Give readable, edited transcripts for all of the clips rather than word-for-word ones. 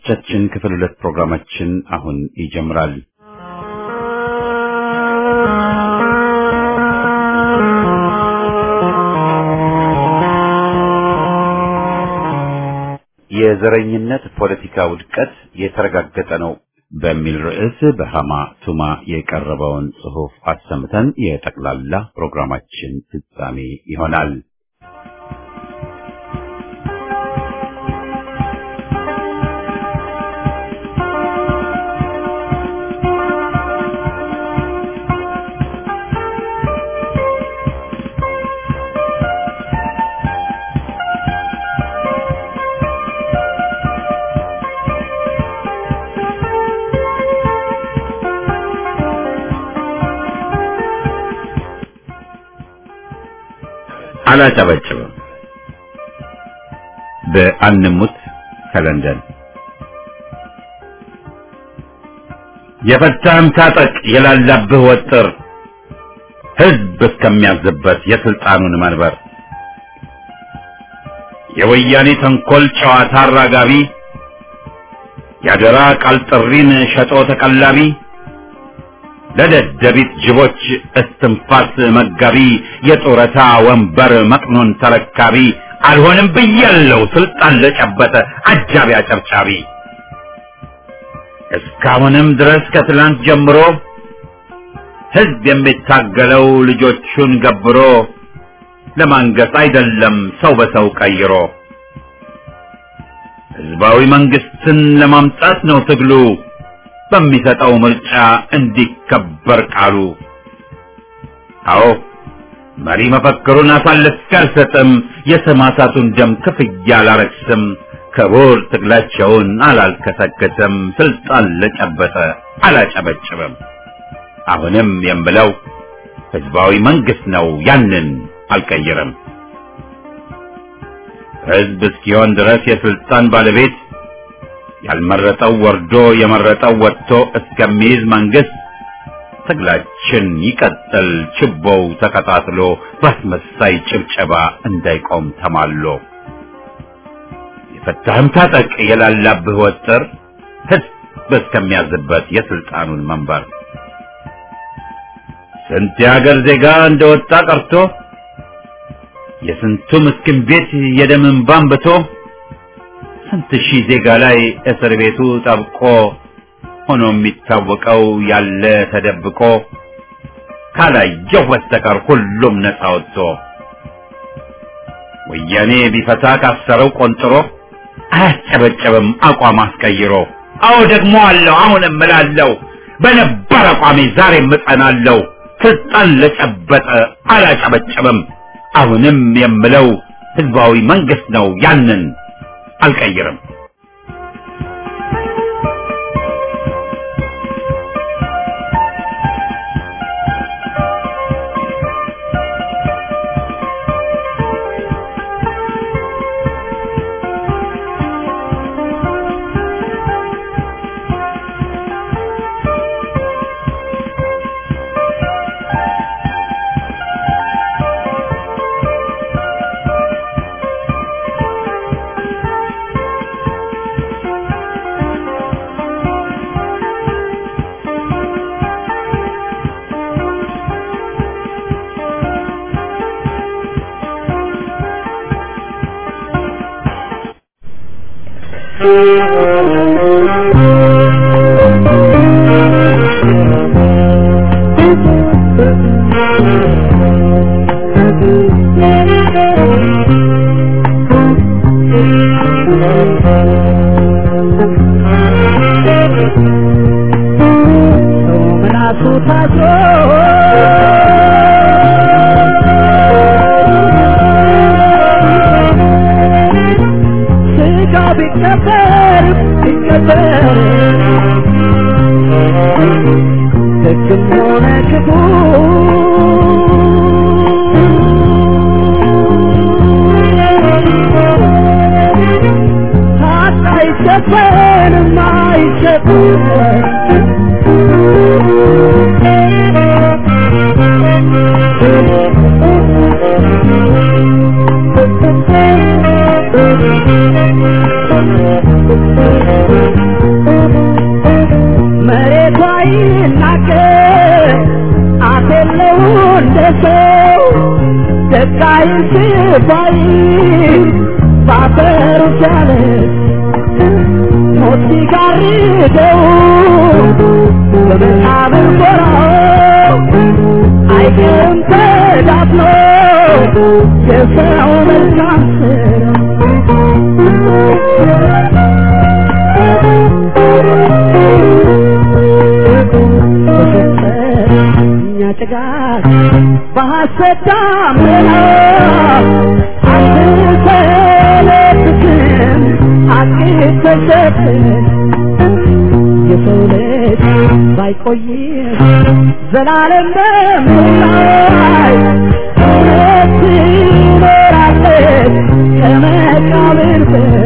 አድማጮቻችን ክፍል 2 ፕሮግራማችን አሁን ይጀምራል። የዘረኝነት ፖለቲካ ውድቀት የተረጋገጠ ነው በሚል ርዕስ በሃማ ቱማ የቀረበውን ጽሑፍ አሰምተን የጠቅላላ ፕሮግራማችን ፍጻሜ ይሆናል። አላጨበጭብም። በአንሙት ከለንደን የፈታህም ታጠቅ የላላብህ ወጥር ህዝብ እስከሚያዝበት የስልጣኑን መንበር የወያኔ ተንኮል ጨዋታ አራጋቢ ያደራ ቃል ጥሪን ሸጦ ተቀላቢ ለደደቢት ጅቦች እስትንፋስ መጋቢ የጦረታ ወንበር መቅኖን ተረካቢ አልሆንም ብያለው ስልጣን ለጨበጠ አጃቢ አጨብጫቢ እስካሁንም ድረስ ከትላንት ጀምሮ ህዝብ የሚታገለው ልጆቹን ገብሮ ለማንገስ አይደለም ሰው በሰው ቀይሮ ህዝባዊ መንግስትን ለማምጣት ነው ትግሉ በሚሰጠው ምርጫ እንዲከበር ቃሉ። አዎ መሪ መፈክሩን አሳልፌ አልሰጥም የሰማዕታቱን ደም ክፍያ አላረክስም ክቡር ትግላቸውን አላልከሰከስም ስልጣን ለጨበጠ አላጨበጭብም። አሁንም የምለው ህዝባዊ መንግስት ነው ያንን አልቀይርም። ህዝብ እስኪሆን ድረስ የስልጣን ባለቤት ያልመረጠው ወርዶ የመረጠው ወጥቶ እስከሚይዝ መንግስት ትግላችን ይቀጥል ችቦው ተቀጣጥሎ ባስመሳይ ጭብጨባ እንዳይቆም ተማሎ የፈታህም ታጠቅ የላላብህ ወጥር ህዝብ እስከሚያዝበት የስልጣኑን መንበር ስንት የሀገር ዜጋ እንደወጣ ቀርቶ የስንቱ ምስኪን ቤት የደም እንባ አንብቶ ስንት ሺህ ዜጋ ላይ እስር ቤቱ ጠብቆ ሆኖ የሚታወቀው ያለ ተደብቆ ካላየው በስተቀር ሁሉም ነፃ ወጥቶ ወያኔ ቢፈታ ካሰረው ቆንጥሮ አያጨበጨብም አቋም አስቀይሮ። አዎ ደግሞ አለው አሁንም እላለሁ በነበር አቋሜ ዛሬም እጸናለሁ ስልጣን ለጨበጠ አላጨበጨብም። አሁንም የምለው ህዝባዊ መንግስት ነው ያንን አልቀይርም። ደቃይ ሲባይ ባፈሩ ቻለ ሞት ሲጋርደው በመቃብር ጎራው አይቀርም ተዳፍኖ የሰው መልካም ጭጋግ በሐሰት ዳመና አትሰለብትም አትተሸፍን የሰው ልጅ ባይቆይም ዘላለም በምድር እውነት ትኖራለች ከመቃብር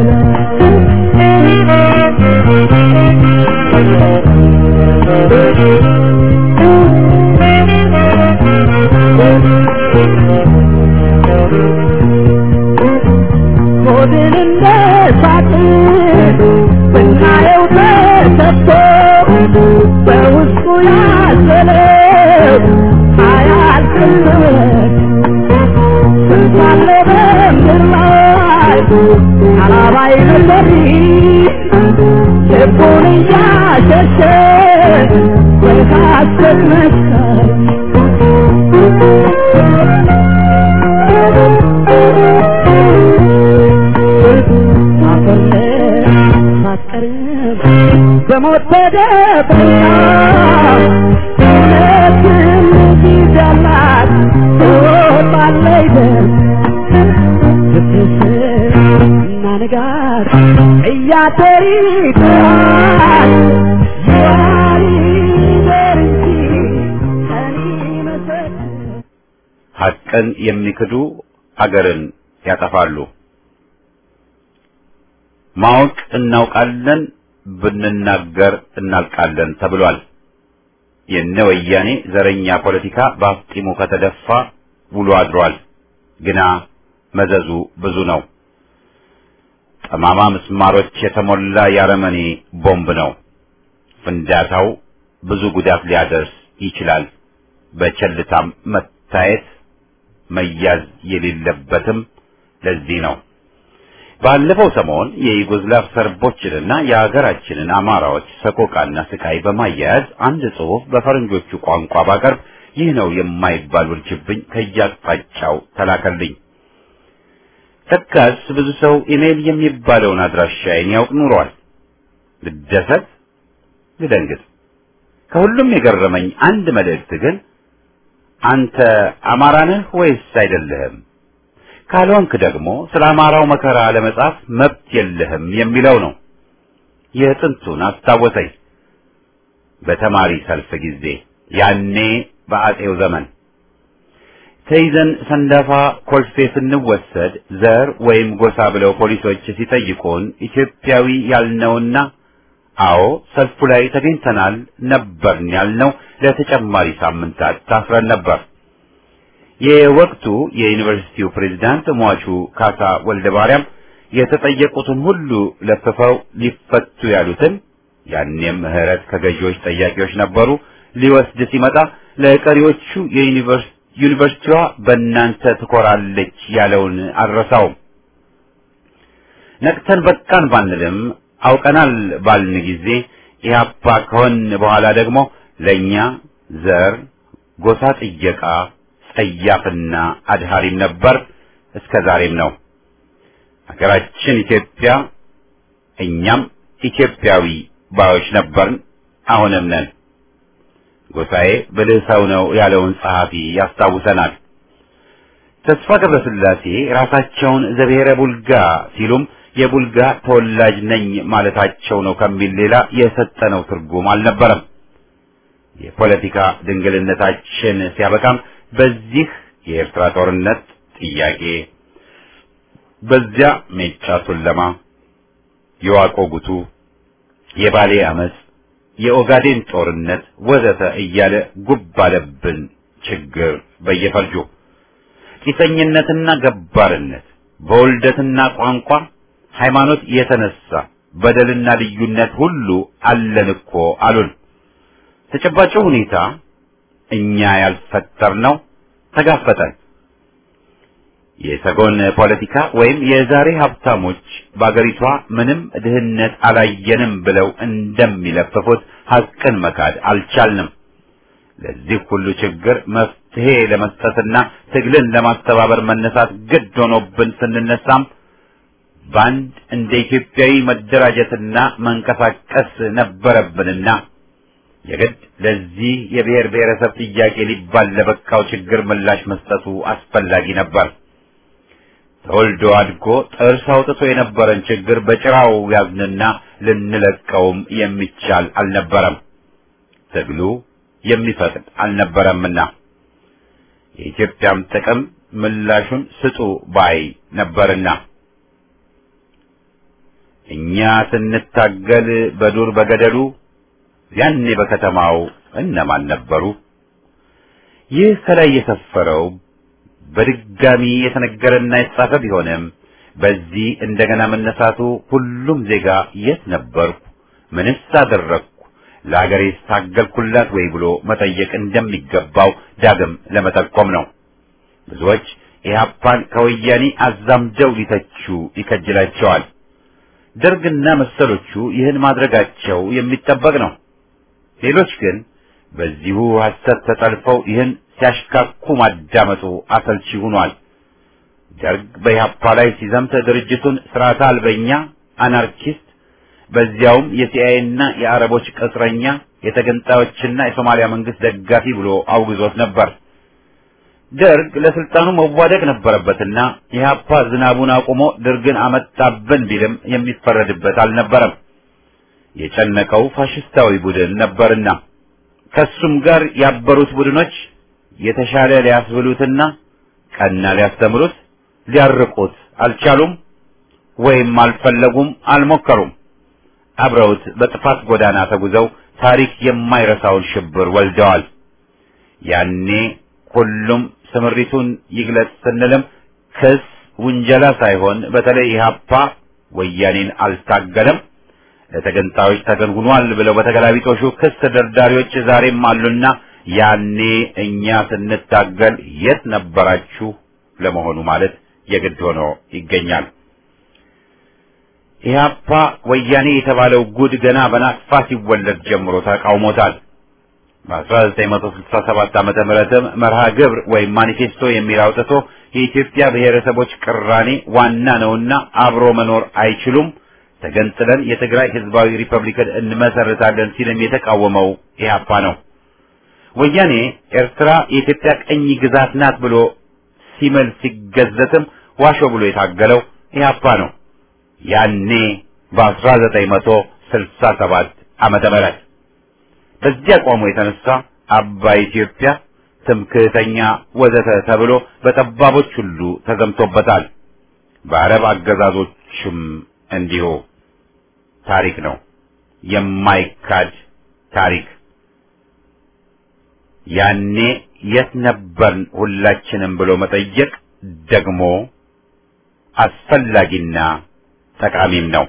ሆድን እንደ ሳጥን ብናየው ተሰጥቶ በውስጡ ያዘለው አያልቅለት ስንት አለ በምድር ላይ አላባይ ነበር ልቡን እያሸሸ በሐሰት መስከር በሞት ተደብቃ እውነትም ይዘላት ትወጣለች ደም ስትስር እና ንጋት እያደር ይጥራል ይዋል ይደር እንጂ ቀን ይመሰል ሐቅን የሚክዱ አገርን ያጠፋሉ። ማወቅ እናውቃለን ብንናገር እናልቃለን ተብሏል። የነ ወያኔ ዘረኛ ፖለቲካ በአፍጢሙ ከተደፋ ውሎ አድሯል። ግና መዘዙ ብዙ ነው። ጠማማ ምስማሮች የተሞላ ያረመኔ ቦምብ ነው። ፍንዳታው ብዙ ጉዳት ሊያደርስ ይችላል። በቸልታም መታየት መያዝ የሌለበትም ለዚህ ነው። ባለፈው ሰሞን የዩጎዝላቭ ሰርቦችንና የሀገራችንን አማራዎች ሰቆቃና ስቃይ በማያያዝ አንድ ጽሑፍ በፈረንጆቹ ቋንቋ ባቀርብ ይህ ነው የማይባል ውርጅብኝ ከያቅጣጫው ተላከልኝ። ተካስ ብዙ ሰው ኢሜል የሚባለውን አድራሻዬን ያውቅ ኑሯል። ልደሰት ልደንግጥ። ከሁሉም የገረመኝ አንድ መልእክት ግን አንተ አማራ ነህ ወይስ አይደለህም? ካልሆንክ ደግሞ ስለ አማራው መከራ ለመጻፍ መብት የለህም የሚለው ነው። የጥንቱን አስታወሰኝ። በተማሪ ሰልፍ ጊዜ ያኔ በአጼው ዘመን ተይዘን ሰንዳፋ ኮልፌ ስንወሰድ ዘር ወይም ጎሳ ብለው ፖሊሶች ሲጠይቁን ኢትዮጵያዊ ያልነውና አዎ ሰልፉ ላይ ተገኝተናል ነበርን ያልነው ለተጨማሪ ሳምንታት ታስረን ነበር። የወቅቱ የዩኒቨርሲቲው ፕሬዝዳንት ሟቹ ካሳ ወልደ ማርያም የተጠየቁትን ሁሉ ለፍፈው ሊፈቱ ያሉትን ያኔም ምህረት ከገዢዎች ጠያቂዎች ነበሩ ሊወስድ ሲመጣ ለቀሪዎቹ ዩኒቨርሲቲዋ በእናንተ ትኮራለች ያለውን አልረሳውም። ነቅተን በቃን ባንልም አውቀናል ባልን ጊዜ ኢህአፓ ከሆን በኋላ ደግሞ ለኛ ዘር ጎሳ ጥየቃ ጸያፍና አድሃሪም ነበር፣ እስከ ዛሬም ነው። ሀገራችን ኢትዮጵያ እኛም ኢትዮጵያዊ ባዮች ነበርን፣ አሁንም ነን። ጎሳዬ ብልህ ሰው ነው ያለውን ጸሐፊ ያስታውሰናል። ተስፋ ገብረስላሴ ራሳቸውን ዘብሔረ ቡልጋ ሲሉም የቡልጋ ተወላጅ ነኝ ማለታቸው ነው ከሚል ሌላ የሰጠነው ትርጉም አልነበረም። የፖለቲካ ድንግልነታችን ሲያበቃም በዚህ የኤርትራ ጦርነት ጥያቄ፣ በዚያ ሜጫ ቱለማ፣ የዋቆ ጉቱ፣ የባሌ አመጽ፣ የኦጋዴን ጦርነት ወዘተ እያለ ጉብ አለብን ችግር በየፈርጁ። ቂሰኝነትና ገባርነት በውልደትና ቋንቋ ሃይማኖት የተነሳ በደልና ልዩነት ሁሉ አለን እኮ አሉን። ተጨባጭ ሁኔታ እኛ ያልፈጠርነው ተጋፈጠን። የሰጎን ፖለቲካ ወይም የዛሬ ሀብታሞች በአገሪቷ ምንም ድህነት አላየንም ብለው እንደሚለፍፉት ሐቅን መካድ አልቻልንም። ለዚህ ሁሉ ችግር መፍትሄ ለመስጠትና ትግልን ለማስተባበር መነሳት ግድ ሆኖብን ስንነሳም ባንድ እንደ ኢትዮጵያዊ መደራጀትና መንቀሳቀስ ነበረብንና የግድ ለዚህ የብሔር ብሔረሰብ ጥያቄ ሊባል ለበቃው ችግር ምላሽ መስጠቱ አስፈላጊ ነበር። ተወልዶ አድጎ ጥርስ አውጥቶ የነበረን ችግር በጭራው ያዝንና ልንለቀውም የሚቻል አልነበረም። ትግሉ የሚፈቅድ አልነበረምና የኢትዮጵያም ጥቅም ምላሹን ስጡ ባይ ነበርና እኛ ስንታገል በዱር በገደሉ ያኔ በከተማው እነማን ነበሩ? ይህ ከላይ የሰፈረው በድጋሚ የተነገረና የተጻፈ ቢሆንም በዚህ እንደገና መነሳቱ ሁሉም ዜጋ የት ነበርኩ፣ ምንስ አደረግኩ፣ ለአገሬ ታገልኩላት ወይ ብሎ መጠየቅ እንደሚገባው ዳግም ለመጠቆም ነው። ብዙዎች ኢህአፓን ከወያኔ አዛምደው ሊተቹ ይከጅላቸዋል። ደርግና መሰሎቹ ይህን ማድረጋቸው የሚጠበቅ ነው። ሌሎች ግን በዚሁ ሐሰት ተጠልፈው ይህን ሲያሽካኩ ማዳመጡ አሰልቺ ሆኗል። ደርግ በኢህአፓ ላይ ሲዘምት ድርጅቱን ስርዓተ አልበኛ፣ አናርኪስት፣ በዚያውም የሲአይኤና የአረቦች ቅጥረኛ፣ የተገንጣዮችና የሶማሊያ መንግስት ደጋፊ ብሎ አውግዞት ነበር። ደርግ ለስልጣኑ መዋደቅ ነበረበትና ኢህአፓ ዝናቡን አቁሞ ደርግን አመጣብን ቢልም የሚፈረድበት አልነበረም። የጨነቀው ፋሽስታዊ ቡድን ነበርና ከሱም ጋር ያበሩት ቡድኖች የተሻለ ሊያስብሉትና ቀና ሊያስተምሩት ሊያርቁት አልቻሉም፣ ወይም አልፈለጉም፣ አልሞከሩም። አብረውት በጥፋት ጎዳና ተጉዘው ታሪክ የማይረሳውን ሽብር ወልደዋል። ያኔ ሁሉም ስምሪቱን ይግለጽ ስንልም ክስ ውንጀላ ሳይሆን በተለይ ኢህአፓ ወያኔን አልታገለም፣ ለተገንጣዮች ተገንጉኗል ብለው በተገላቢጦሹ ክስ ደርዳሪዎች ዛሬም አሉና ያኔ እኛ ስንታገል የት ነበራችሁ ለመሆኑ ማለት የግድ ሆኖ ይገኛል። ኢህአፓ ወያኔ የተባለው ጉድ ገና በናቅፋ ሲወለድ ጀምሮ ተቃውሞታል። በ1967 ዓመተ ምህረትም መርሃ ግብር ወይም ማኒፌስቶ የሚል አውጥቶ የኢትዮጵያ ብሔረሰቦች ቅራኔ ዋና ነውና አብሮ መኖር አይችሉም፣ ተገንጥለን የትግራይ ህዝባዊ ሪፐብሊክን እንመሰርታለን ሲልም የተቃወመው ኢህአፓ ነው። ወያኔ ኤርትራ የኢትዮጵያ ቀኝ ግዛት ናት ብሎ ሲምል ሲገዘትም ዋሾ ብሎ የታገለው ኢህአፓ ነው። ያኔ በ1967 ዓመተ ምህረት በዚያ አቋሙ የተነሳ አባይ ኢትዮጵያ፣ ትምክህተኛ ወዘተ ተብሎ በጠባቦች ሁሉ ተዘምቶበታል። በአረብ አገዛዞችም እንዲሁ። ታሪክ ነው፣ የማይካድ ታሪክ። ያኔ የት ነበርን ሁላችንም ብሎ መጠየቅ ደግሞ አስፈላጊና ጠቃሚም ነው።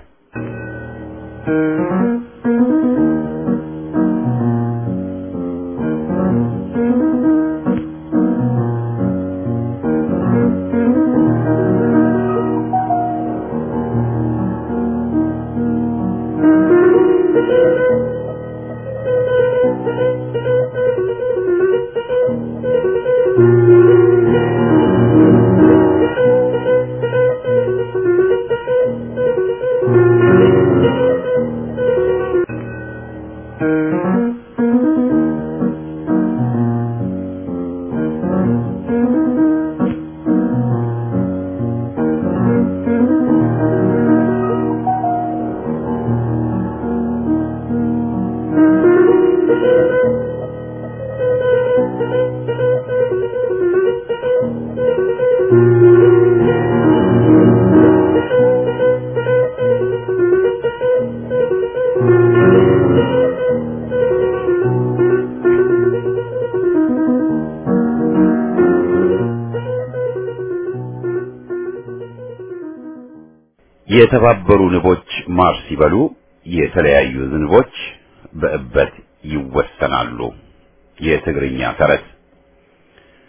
የተባበሩ ንቦች ማር ሲበሉ የተለያዩ ዝንቦች በእበት ይወሰናሉ። የትግርኛ ተረት።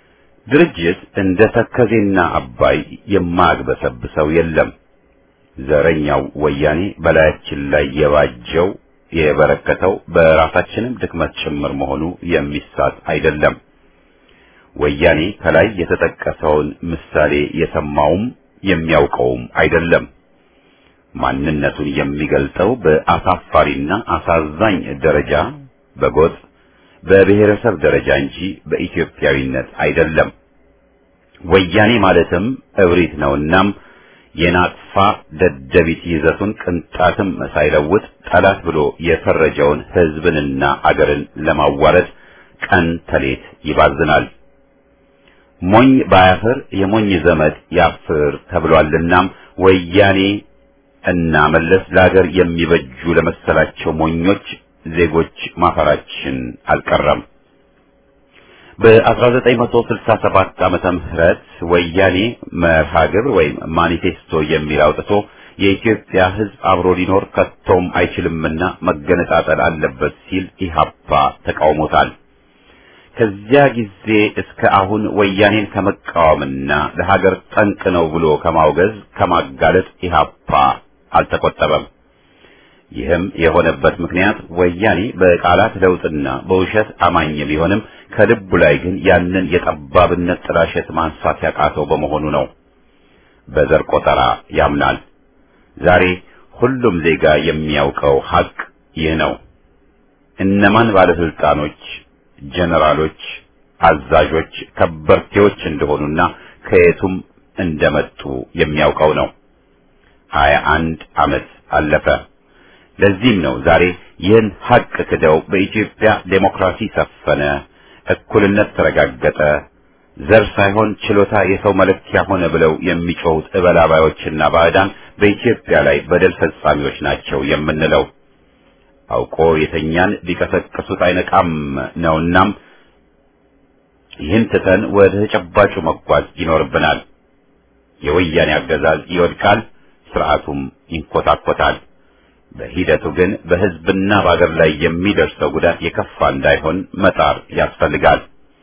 ድርጅት እንደ ተከዜና አባይ የማያግበሰብሰው የለም። ዘረኛው ወያኔ በላያችን ላይ የባጀው የበረከተው በራሳችንም ድክመት ጭምር መሆኑ የሚሳት አይደለም። ወያኔ ከላይ የተጠቀሰውን ምሳሌ የሰማውም የሚያውቀውም አይደለም። ማንነቱን የሚገልጠው በአሳፋሪና አሳዛኝ ደረጃ በጎጥ በብሔረሰብ ደረጃ እንጂ በኢትዮጵያዊነት አይደለም። ወያኔ ማለትም እብሪት ነውናም የናቅፋ ደደቢት ይዘቱን ቅንጣትም ሳይለውጥ ጠላት ብሎ የፈረጀውን ሕዝብንና አገርን ለማዋረድ ቀን ተሌት ይባዝናል። ሞኝ ባያፍር የሞኝ ዘመድ ያፍር ተብሏልናም ወያኔ እና መለስ ለሀገር የሚበጁ ለመሰላቸው ሞኞች ዜጎች ማፈራችን አልቀረም። በ1967 ዓመተ ምህረት ወያኔ መርሃ ግብር ወይም ማኒፌስቶ የሚል አውጥቶ የኢትዮጵያ ሕዝብ አብሮ ሊኖር ከቶም አይችልምና መገነጣጠል አለበት ሲል ኢህአፓ ተቃውሞታል። ከዚያ ጊዜ እስከ አሁን ወያኔን ከመቃወምና ለሀገር ጠንቅ ነው ብሎ ከማውገዝ ከማጋለጥ ኢህአፓ አልተቆጠበም። ይህም የሆነበት ምክንያት ወያኔ በቃላት ለውጥና በውሸት አማኝ ቢሆንም ከልቡ ላይ ግን ያንን የጠባብነት ጥላሸት ማንሳት ያቃተው በመሆኑ ነው። በዘር ቆጠራ ያምናል። ዛሬ ሁሉም ዜጋ የሚያውቀው ሀቅ ይህ ነው። እነማን ባለስልጣኖች፣ ጀነራሎች፣ አዛዦች፣ ከበርቴዎች እንደሆኑና ከየቱም እንደመጡ የሚያውቀው ነው። 21 ዓመት አለፈ። ለዚህም ነው ዛሬ ይህን ሀቅ ክደው በኢትዮጵያ ዴሞክራሲ ሰፈነ፣ እኩልነት ተረጋገጠ፣ ዘር ሳይሆን ችሎታ የሰው መለኪያ ሆነ ብለው የሚጮሁት እበላባዮችና ባዕዳን በኢትዮጵያ ላይ በደል ፈጻሚዎች ናቸው የምንለው። አውቆ የተኛን ሊቀሰቅሱት አይነቃም ነውናም ይህን ትተን ወደ ተጨባጩ መጓዝ ይኖርብናል። የወያኔ አገዛዝ ይወድቃል፣ ስርዓቱም ይንኮታኮታል። በሂደቱ ግን በሕዝብና በአገር ላይ የሚደርሰው ጉዳት የከፋ እንዳይሆን መጣር ያስፈልጋል።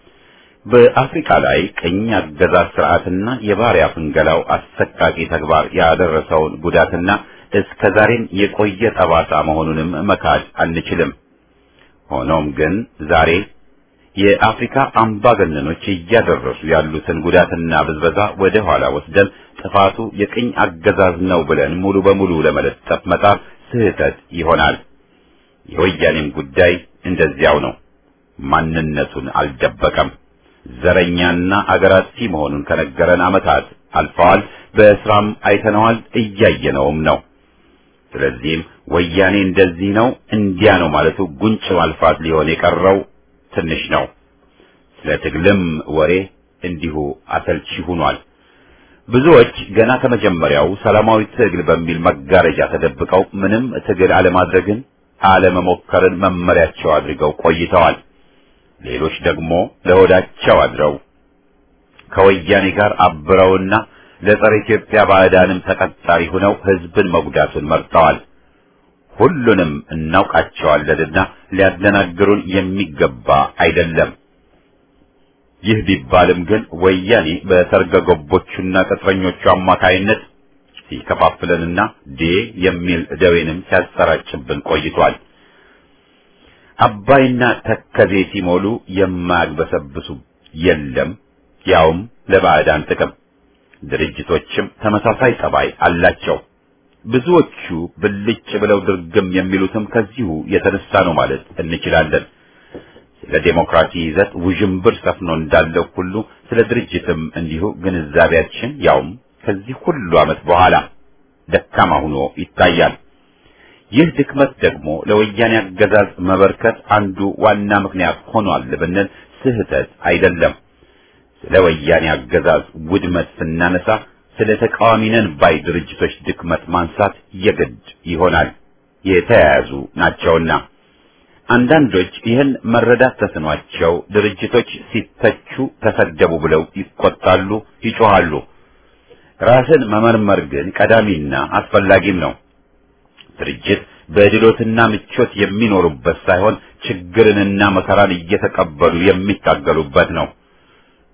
በአፍሪካ ላይ ቅኝ አገዛዝ ስርዓትና የባሪያ ፍንገላው አሰቃቂ ተግባር ያደረሰውን ጉዳትና እስከ ዛሬም የቆየ ጠባሳ መሆኑንም መካድ አንችልም። ሆኖም ግን ዛሬ የአፍሪካ አምባገነኖች እያደረሱ ያሉትን ጉዳትና ብዝበዛ ወደ ኋላ ወስደን ጥፋቱ የቅኝ አገዛዝ ነው ብለን ሙሉ በሙሉ ለመለጠፍ መጣር ስህተት ይሆናል። የወያኔም ጉዳይ እንደዚያው ነው። ማንነቱን አልደበቀም። ዘረኛና አገር አጥፊ መሆኑን ከነገረን ዓመታት አልፈዋል። በስራም አይተነዋል፣ እያየነውም ነው። ስለዚህም ወያኔ እንደዚህ ነው እንዲያ ነው ማለቱ ጉንጭ ማልፋት ሊሆን የቀረው ትንሽ ነው። ስለ ትግልም ወሬ እንዲሁ አሰልቺ ሆኗል። ብዙዎች ገና ከመጀመሪያው ሰላማዊ ትግል በሚል መጋረጃ ተደብቀው ምንም ትግል አለማድረግን አለመሞከርን መመሪያቸው አድርገው ቆይተዋል። ሌሎች ደግሞ ለሆዳቸው አድረው ከወያኔ ጋር አብረውና ለጸረ ኢትዮጵያ ባዕዳንም ተቀጣሪ ሆነው ሕዝብን መጉዳቱን መርጠዋል። ሁሉንም እናውቃቸዋለንና ሊያደናግሩን የሚገባ አይደለም። ይህ ቢባልም ግን ወያኔ በሰርገ ገቦቹና ቅጥረኞቹ አማካይነት ሲከፋፍለንና የሚል ደዌንም ሲያሰራጭብን ቆይቷል። አባይና ተከዜ ሲሞሉ የማያግበሰብሱ የለም፣ ያውም ለባዕዳን ጥቅም። ድርጅቶችም ተመሳሳይ ጠባይ አላቸው። ብዙዎቹ ብልጭ ብለው ድርግም የሚሉትም ከዚሁ የተነሳ ነው ማለት እንችላለን። ስለ ዴሞክራሲ ይዘት ውዥንብር ሰፍኖ እንዳለው ሁሉ ስለ ድርጅትም እንዲሁ ግንዛቤያችን ያውም ከዚህ ሁሉ ዓመት በኋላ ደካማ ሆኖ ይታያል። ይህ ድክመት ደግሞ ለወያኔ አገዛዝ መበርከት አንዱ ዋና ምክንያት ሆኗል ብንል ስህተት አይደለም። ስለ ወያኔ አገዛዝ ውድመት ስናነሳ ስለ ተቃዋሚ ነን ባይ ድርጅቶች ድክመት ማንሳት የግድ ይሆናል፣ የተያያዙ ናቸውና። አንዳንዶች ይህን መረዳት ተስኗቸው ድርጅቶች ሲተቹ ተሰደቡ ብለው ይቆጣሉ፣ ይጮሃሉ። ራስን መመርመር ግን ቀዳሚና አስፈላጊም ነው። ድርጅት በድሎትና ምቾት የሚኖሩበት ሳይሆን ችግርንና መከራን እየተቀበሉ የሚታገሉበት ነው።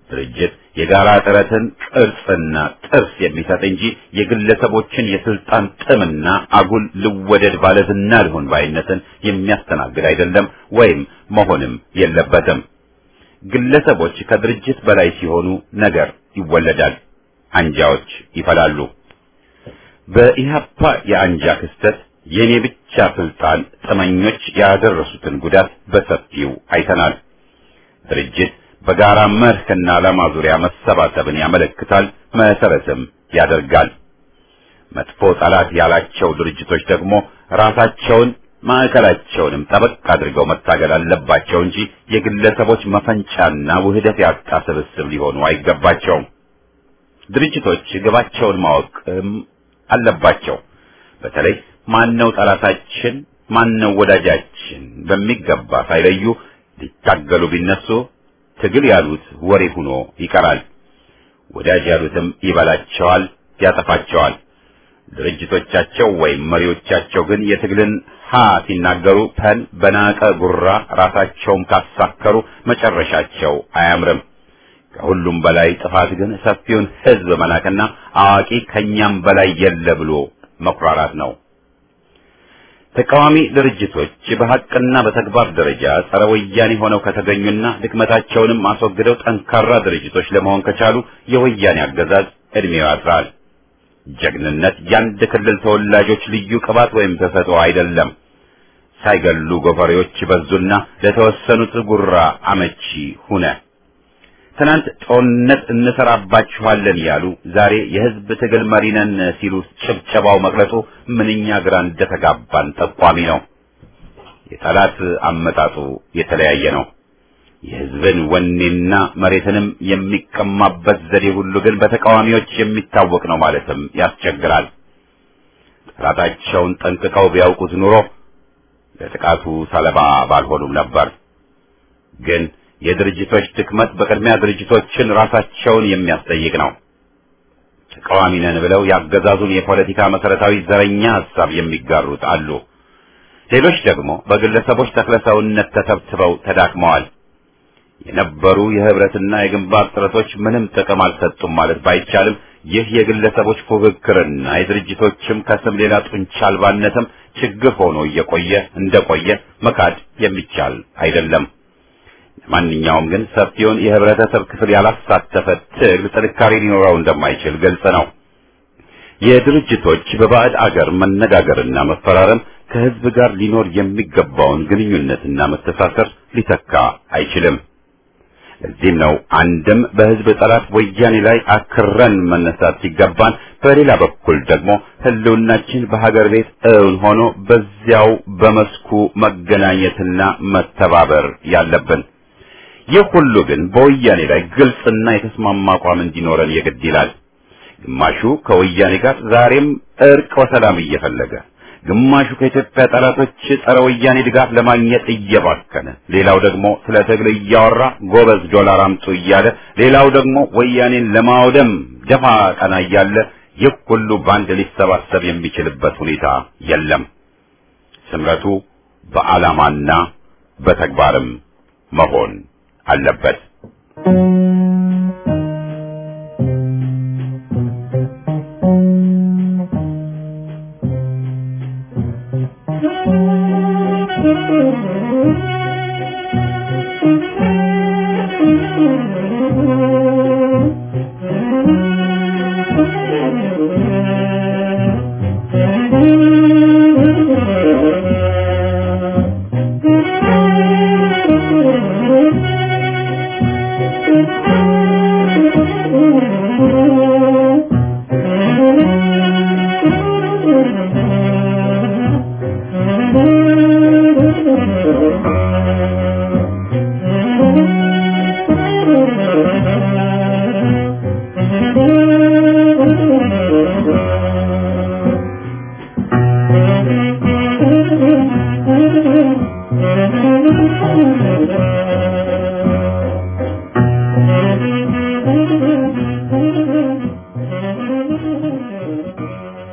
ድርጅት የጋራ ጥረትን ቅርጽና ጥርስ የሚሰጥ እንጂ የግለሰቦችን የስልጣን ጥምና አጉል ልወደድ ባለዝና ልሆን ባይነትን የሚያስተናግድ አይደለም ወይም መሆንም የለበትም። ግለሰቦች ከድርጅት በላይ ሲሆኑ ነገር ይወለዳል፣ አንጃዎች ይፈላሉ። በኢህአፓ የአንጃ ክስተት የኔ ብቻ ስልጣን ጥመኞች ያደረሱትን ጉዳት በሰፊው አይተናል። ድርጅት በጋራ መርህና ዓላማ ዙሪያ መሰባሰብን ያመለክታል፣ መሰረትም ያደርጋል። መጥፎ ጠላት ያላቸው ድርጅቶች ደግሞ ራሳቸውን ማዕከላቸውንም ጠበቅ አድርገው መታገል አለባቸው እንጂ የግለሰቦች መፈንጫና ውህደት ያጣ ስብስብ ሊሆኑ አይገባቸውም። ድርጅቶች ግባቸውን ማወቅ አለባቸው። በተለይ ማነው ጠላታችን ማነው ወዳጃችን በሚገባ ሳይለዩ ሊታገሉ ቢነሱ ትግል ያሉት ወሬ ሆኖ ይቀራል። ወዳጅ ያሉትም ይበላቸዋል፣ ያጠፋቸዋል። ድርጅቶቻቸው ወይም መሪዎቻቸው ግን የትግልን ሲናገሩ ፐን በናቀ ጉራ ራሳቸውም ካሳከሩ መጨረሻቸው አያምርም። ከሁሉም በላይ ጥፋት ግን ሰፊውን ሕዝብ መናቅና አዋቂ ከኛም በላይ የለ ብሎ መኩራራት ነው። ተቃዋሚ ድርጅቶች በሐቅና በተግባር ደረጃ ጸረ ወያኔ ሆነው ከተገኙና ድክመታቸውንም አስወግደው ጠንካራ ድርጅቶች ለመሆን ከቻሉ የወያኔ አገዛዝ እድሜው ያጥራል። ጀግንነት የአንድ ክልል ተወላጆች ልዩ ቅባት ወይም ተሰጥኦ አይደለም። ሳይገሉ ጎፈሬዎች በዙና ለተወሰኑት ጉራ አመቺ ሁነ። ትናንት ጦርነት እንሰራባችኋለን ያሉ ዛሬ የህዝብ ትግል መሪ ነን ሲሉ ጭብጨባው መቅለጡ ምንኛ ግራ እንደተጋባን ጠቋሚ ነው። የጠላት አመጣጡ የተለያየ ነው። የህዝብን ወኔና መሬትንም የሚቀማበት ዘዴ ሁሉ ግን በተቃዋሚዎች የሚታወቅ ነው ማለትም ያስቸግራል። ጠላታቸውን ጠንቅቀው ቢያውቁት ኑሮ ለጥቃቱ ሰለባ ባልሆኑም ነበር። ግን የድርጅቶች ድክመት በቅድሚያ ድርጅቶችን ራሳቸውን የሚያስጠይቅ ነው። ተቃዋሚ ነን ብለው ያገዛዙን የፖለቲካ መሰረታዊ ዘረኛ ሐሳብ የሚጋሩት አሉ። ሌሎች ደግሞ በግለሰቦች ተክለሰውነት ተተብትበው ተዳክመዋል። የነበሩ የህብረትና የግንባር ጥረቶች ምንም ጥቅም አልሰጡም ማለት ባይቻልም ይህ የግለሰቦች ፉክክርና የድርጅቶችም ከስም ሌላ ጡንቻ አልባነትም ችግር ሆኖ እንደቆየ መካድ የሚቻል አይደለም። ማንኛውም ግን ሰፊውን የህብረተሰብ ክፍል ያላሳተፈ ትግል ጥንካሬ ሊኖረው እንደማይችል ግልጽ ነው። የድርጅቶች በባዕድ አገር መነጋገርና መፈራረም ከህዝብ ጋር ሊኖር የሚገባውን ግንኙነትና መተሳሰር ሊተካ አይችልም። ለዚህም ነው አንድም በህዝብ ጠላት ወያኔ ላይ አክረን መነሳት ሲገባን፣ በሌላ በኩል ደግሞ ህልውናችን በሀገር ቤት እውን ሆኖ በዚያው በመስኩ መገናኘትና መተባበር ያለብን። ይህ ሁሉ ግን በወያኔ ላይ ግልጽና የተስማማ አቋም እንዲኖረን የግድ ይላል። ግማሹ ከወያኔ ጋር ዛሬም እርቅ ወሰላም እየፈለገ፣ ግማሹ ከኢትዮጵያ ጠላቶች ጸረ ወያኔ ድጋፍ ለማግኘት እየባከነ፣ ሌላው ደግሞ ስለ ትግል እያወራ ጎበዝ ዶላር አምጡ እያለ፣ ሌላው ደግሞ ወያኔን ለማውደም ደፋ ቀና እያለ ይህ ሁሉ ባንድ ሊሰባሰብ የሚችልበት ሁኔታ የለም። ስምረቱ በዓላማና በተግባርም መሆን አለበት።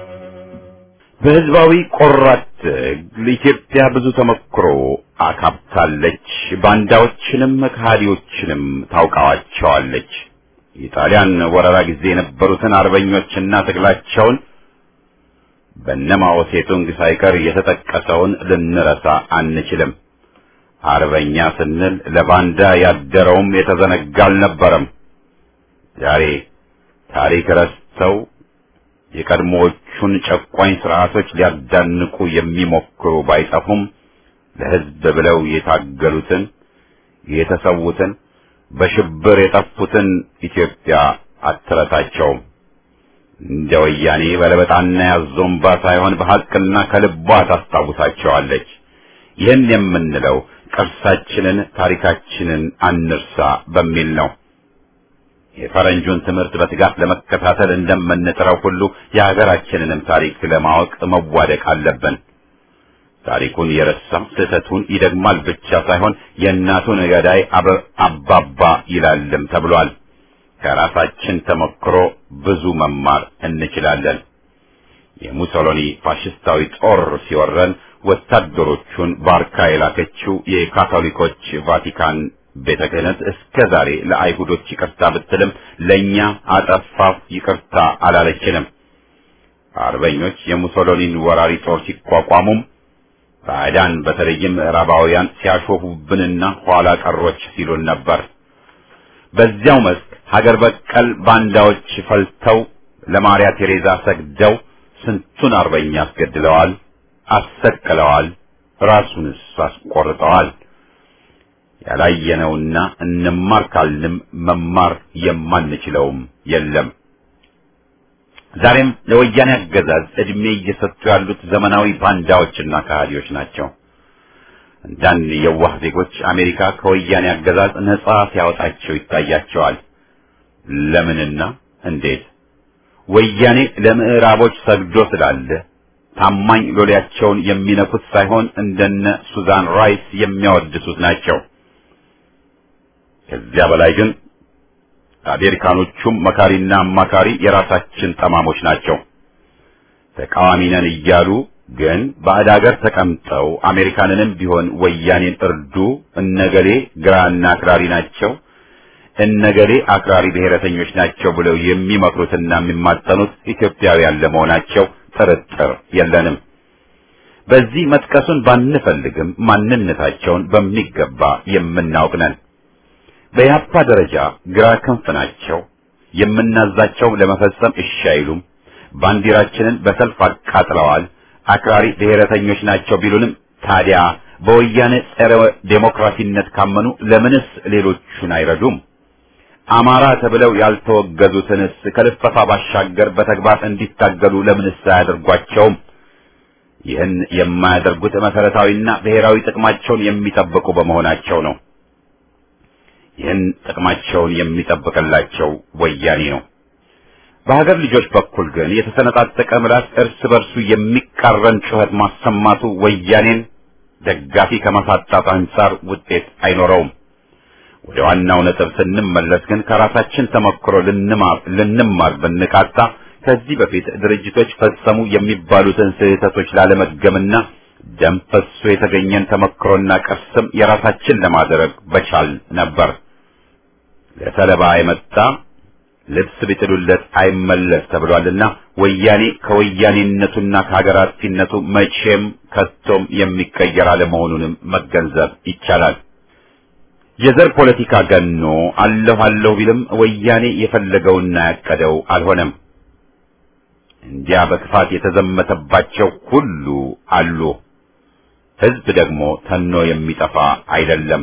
በህዝባዊ ቆራት ትግል ኢትዮጵያ ብዙ ተመክሮ አካብታ ረድታለች። ባንዳዎችንም ከሃዲዎችንም ታውቃዋቸዋለች። የጣሊያን ወረራ ጊዜ የነበሩትን አርበኞችና ትግላቸውን በነማኦ ሴቱንግ ሳይቀር የተጠቀሰውን ልንረሳ አንችልም። አርበኛ ስንል ለባንዳ ያደረውም የተዘነጋ አልነበረም። ዛሬ ታሪክ ረስተው የቀድሞዎቹን ጨቋኝ ስርዓቶች ሊያዳንቁ የሚሞክሩ ባይጠፉም ለሕዝብ ብለው የታገሉትን የተሰዉትን በሽብር የጠፉትን ኢትዮጵያ አትረሳቸውም። እንደ ወያኔ በለበጣና ያዞምባ ሳይሆን በሐቅና ከልቧ ታስታውሳቸዋለች። ይህን የምንለው ቅርሳችንን ታሪካችንን አንርሳ በሚል ነው። የፈረንጁን ትምህርት በትጋት ለመከታተል እንደምንጥረው ሁሉ የሀገራችንንም ታሪክ ለማወቅ መዋደቅ አለብን። ታሪኩን የረሳ ስህተቱን ይደግማል ብቻ ሳይሆን የእናቱን ገዳይ አባባ ይላልም ተብሏል። ከራሳችን ተሞክሮ ብዙ መማር እንችላለን። የሙሶሎኒ ፋሽስታዊ ጦር ሲወረን ወታደሮቹን ባርካ የላከችው የካቶሊኮች ቫቲካን ቤተ ክህነት እስከ ዛሬ ለአይሁዶች ይቅርታ ብትልም ለኛ አጠፋፍ ይቅርታ አላለችንም። አርበኞች የሙሶሎኒን ወራሪ ጦር ሲቋቋሙም ባዕዳን በተለይም ምዕራባውያን ሲያሾፉብንና ኋላ ቀሮች ሲሉን ነበር። በዚያው መስክ ሀገር በቀል ባንዳዎች ፈልተው ለማርያ ቴሬዛ ሰግደው ስንቱን አርበኛ አስገድለዋል፣ አሰቅለዋል፣ ራሱንስ አስቆርጠዋል። ያላየነውና እንማር ካልንም መማር የማንችለውም የለም። ዛሬም ለወያኔ አገዛዝ እድሜ እየሰጡ ያሉት ዘመናዊ ባንዳዎችና ከሃዲዎች ናቸው። አንዳንድ የዋህ ዜጎች አሜሪካ ከወያኔ አገዛዝ ነጻ ሲያወጣቸው ይታያቸዋል። ለምንና እንዴት? ወያኔ ለምዕራቦች ሰግዶ ስላለ ታማኝ ሎሌያቸውን የሚነኩት ሳይሆን እንደነ ሱዛን ራይስ የሚያወድሱት ናቸው። ከዚያ በላይ ግን አሜሪካኖቹም መካሪና አማካሪ የራሳችን ጠማሞች ናቸው። ተቃዋሚ ነን እያሉ ግን ባዕድ ሀገር ተቀምጠው አሜሪካንንም ቢሆን ወያኔን እርዱ፣ እነገሌ ግራና አክራሪ ናቸው፣ እነገሌ አክራሪ ብሔረተኞች ናቸው ብለው የሚመክሩትና የሚማጠኑት ኢትዮጵያውያን ለመሆናቸው ጥርጥር የለንም። በዚህ መጥቀሱን ባንፈልግም ማንነታቸውን በሚገባ የምናውቅ ነን። በያፓ ደረጃ ግራ ክንፍ ናቸው። የምናዛቸው ለመፈጸም እሺ አይሉም። ባንዲራችንን በሰልፍ አቃጥለዋል። አክራሪ ብሔረተኞች ናቸው ቢሉንም ታዲያ በወያኔ ጸረ ዴሞክራሲነት ካመኑ ለምንስ ሌሎቹን አይረዱም? አማራ ተብለው ያልተወገዙትንስ ከልፈፋ ባሻገር በተግባር እንዲታገሉ ለምንስ አያደርጓቸውም? ይህን የማያደርጉት መሰረታዊና ብሔራዊ ጥቅማቸውን የሚጠብቁ በመሆናቸው ነው። ይህን ጥቅማቸውን የሚጠብቅላቸው ወያኔ ነው። በሀገር ልጆች በኩል ግን የተሰነጣጠቀ ምላስ እርስ በርሱ የሚቃረን ጩኸት ማሰማቱ ወያኔን ደጋፊ ከማሳጣት አንጻር ውጤት አይኖረውም። ወደ ዋናው ነጥብ ስንመለስ ግን ከራሳችን ተሞክሮ ልንማር ብንቃጣ ከዚህ በፊት ድርጅቶች ፈጸሙ የሚባሉትን ስህተቶች ላለመገምና ደም ፈሶ የተገኘን ተሞክሮና ቅርስም የራሳችን ለማድረግ በቻል ነበር። ለሰለባ የመጣ ልብስ ቢጥሉለት አይመለስ ተብሏልና ወያኔ ከወያኔነቱና ከሀገር አጥፊነቱ መቼም ከቶም የሚቀየር አለመሆኑንም መገንዘብ ይቻላል። የዘር ፖለቲካ ገኖ አለሁ ቢልም ወያኔ የፈለገውና ያቀደው አልሆነም። እንዲያ በክፋት የተዘመተባቸው ሁሉ አሉ። ሕዝብ ደግሞ ተኖ የሚጠፋ አይደለም።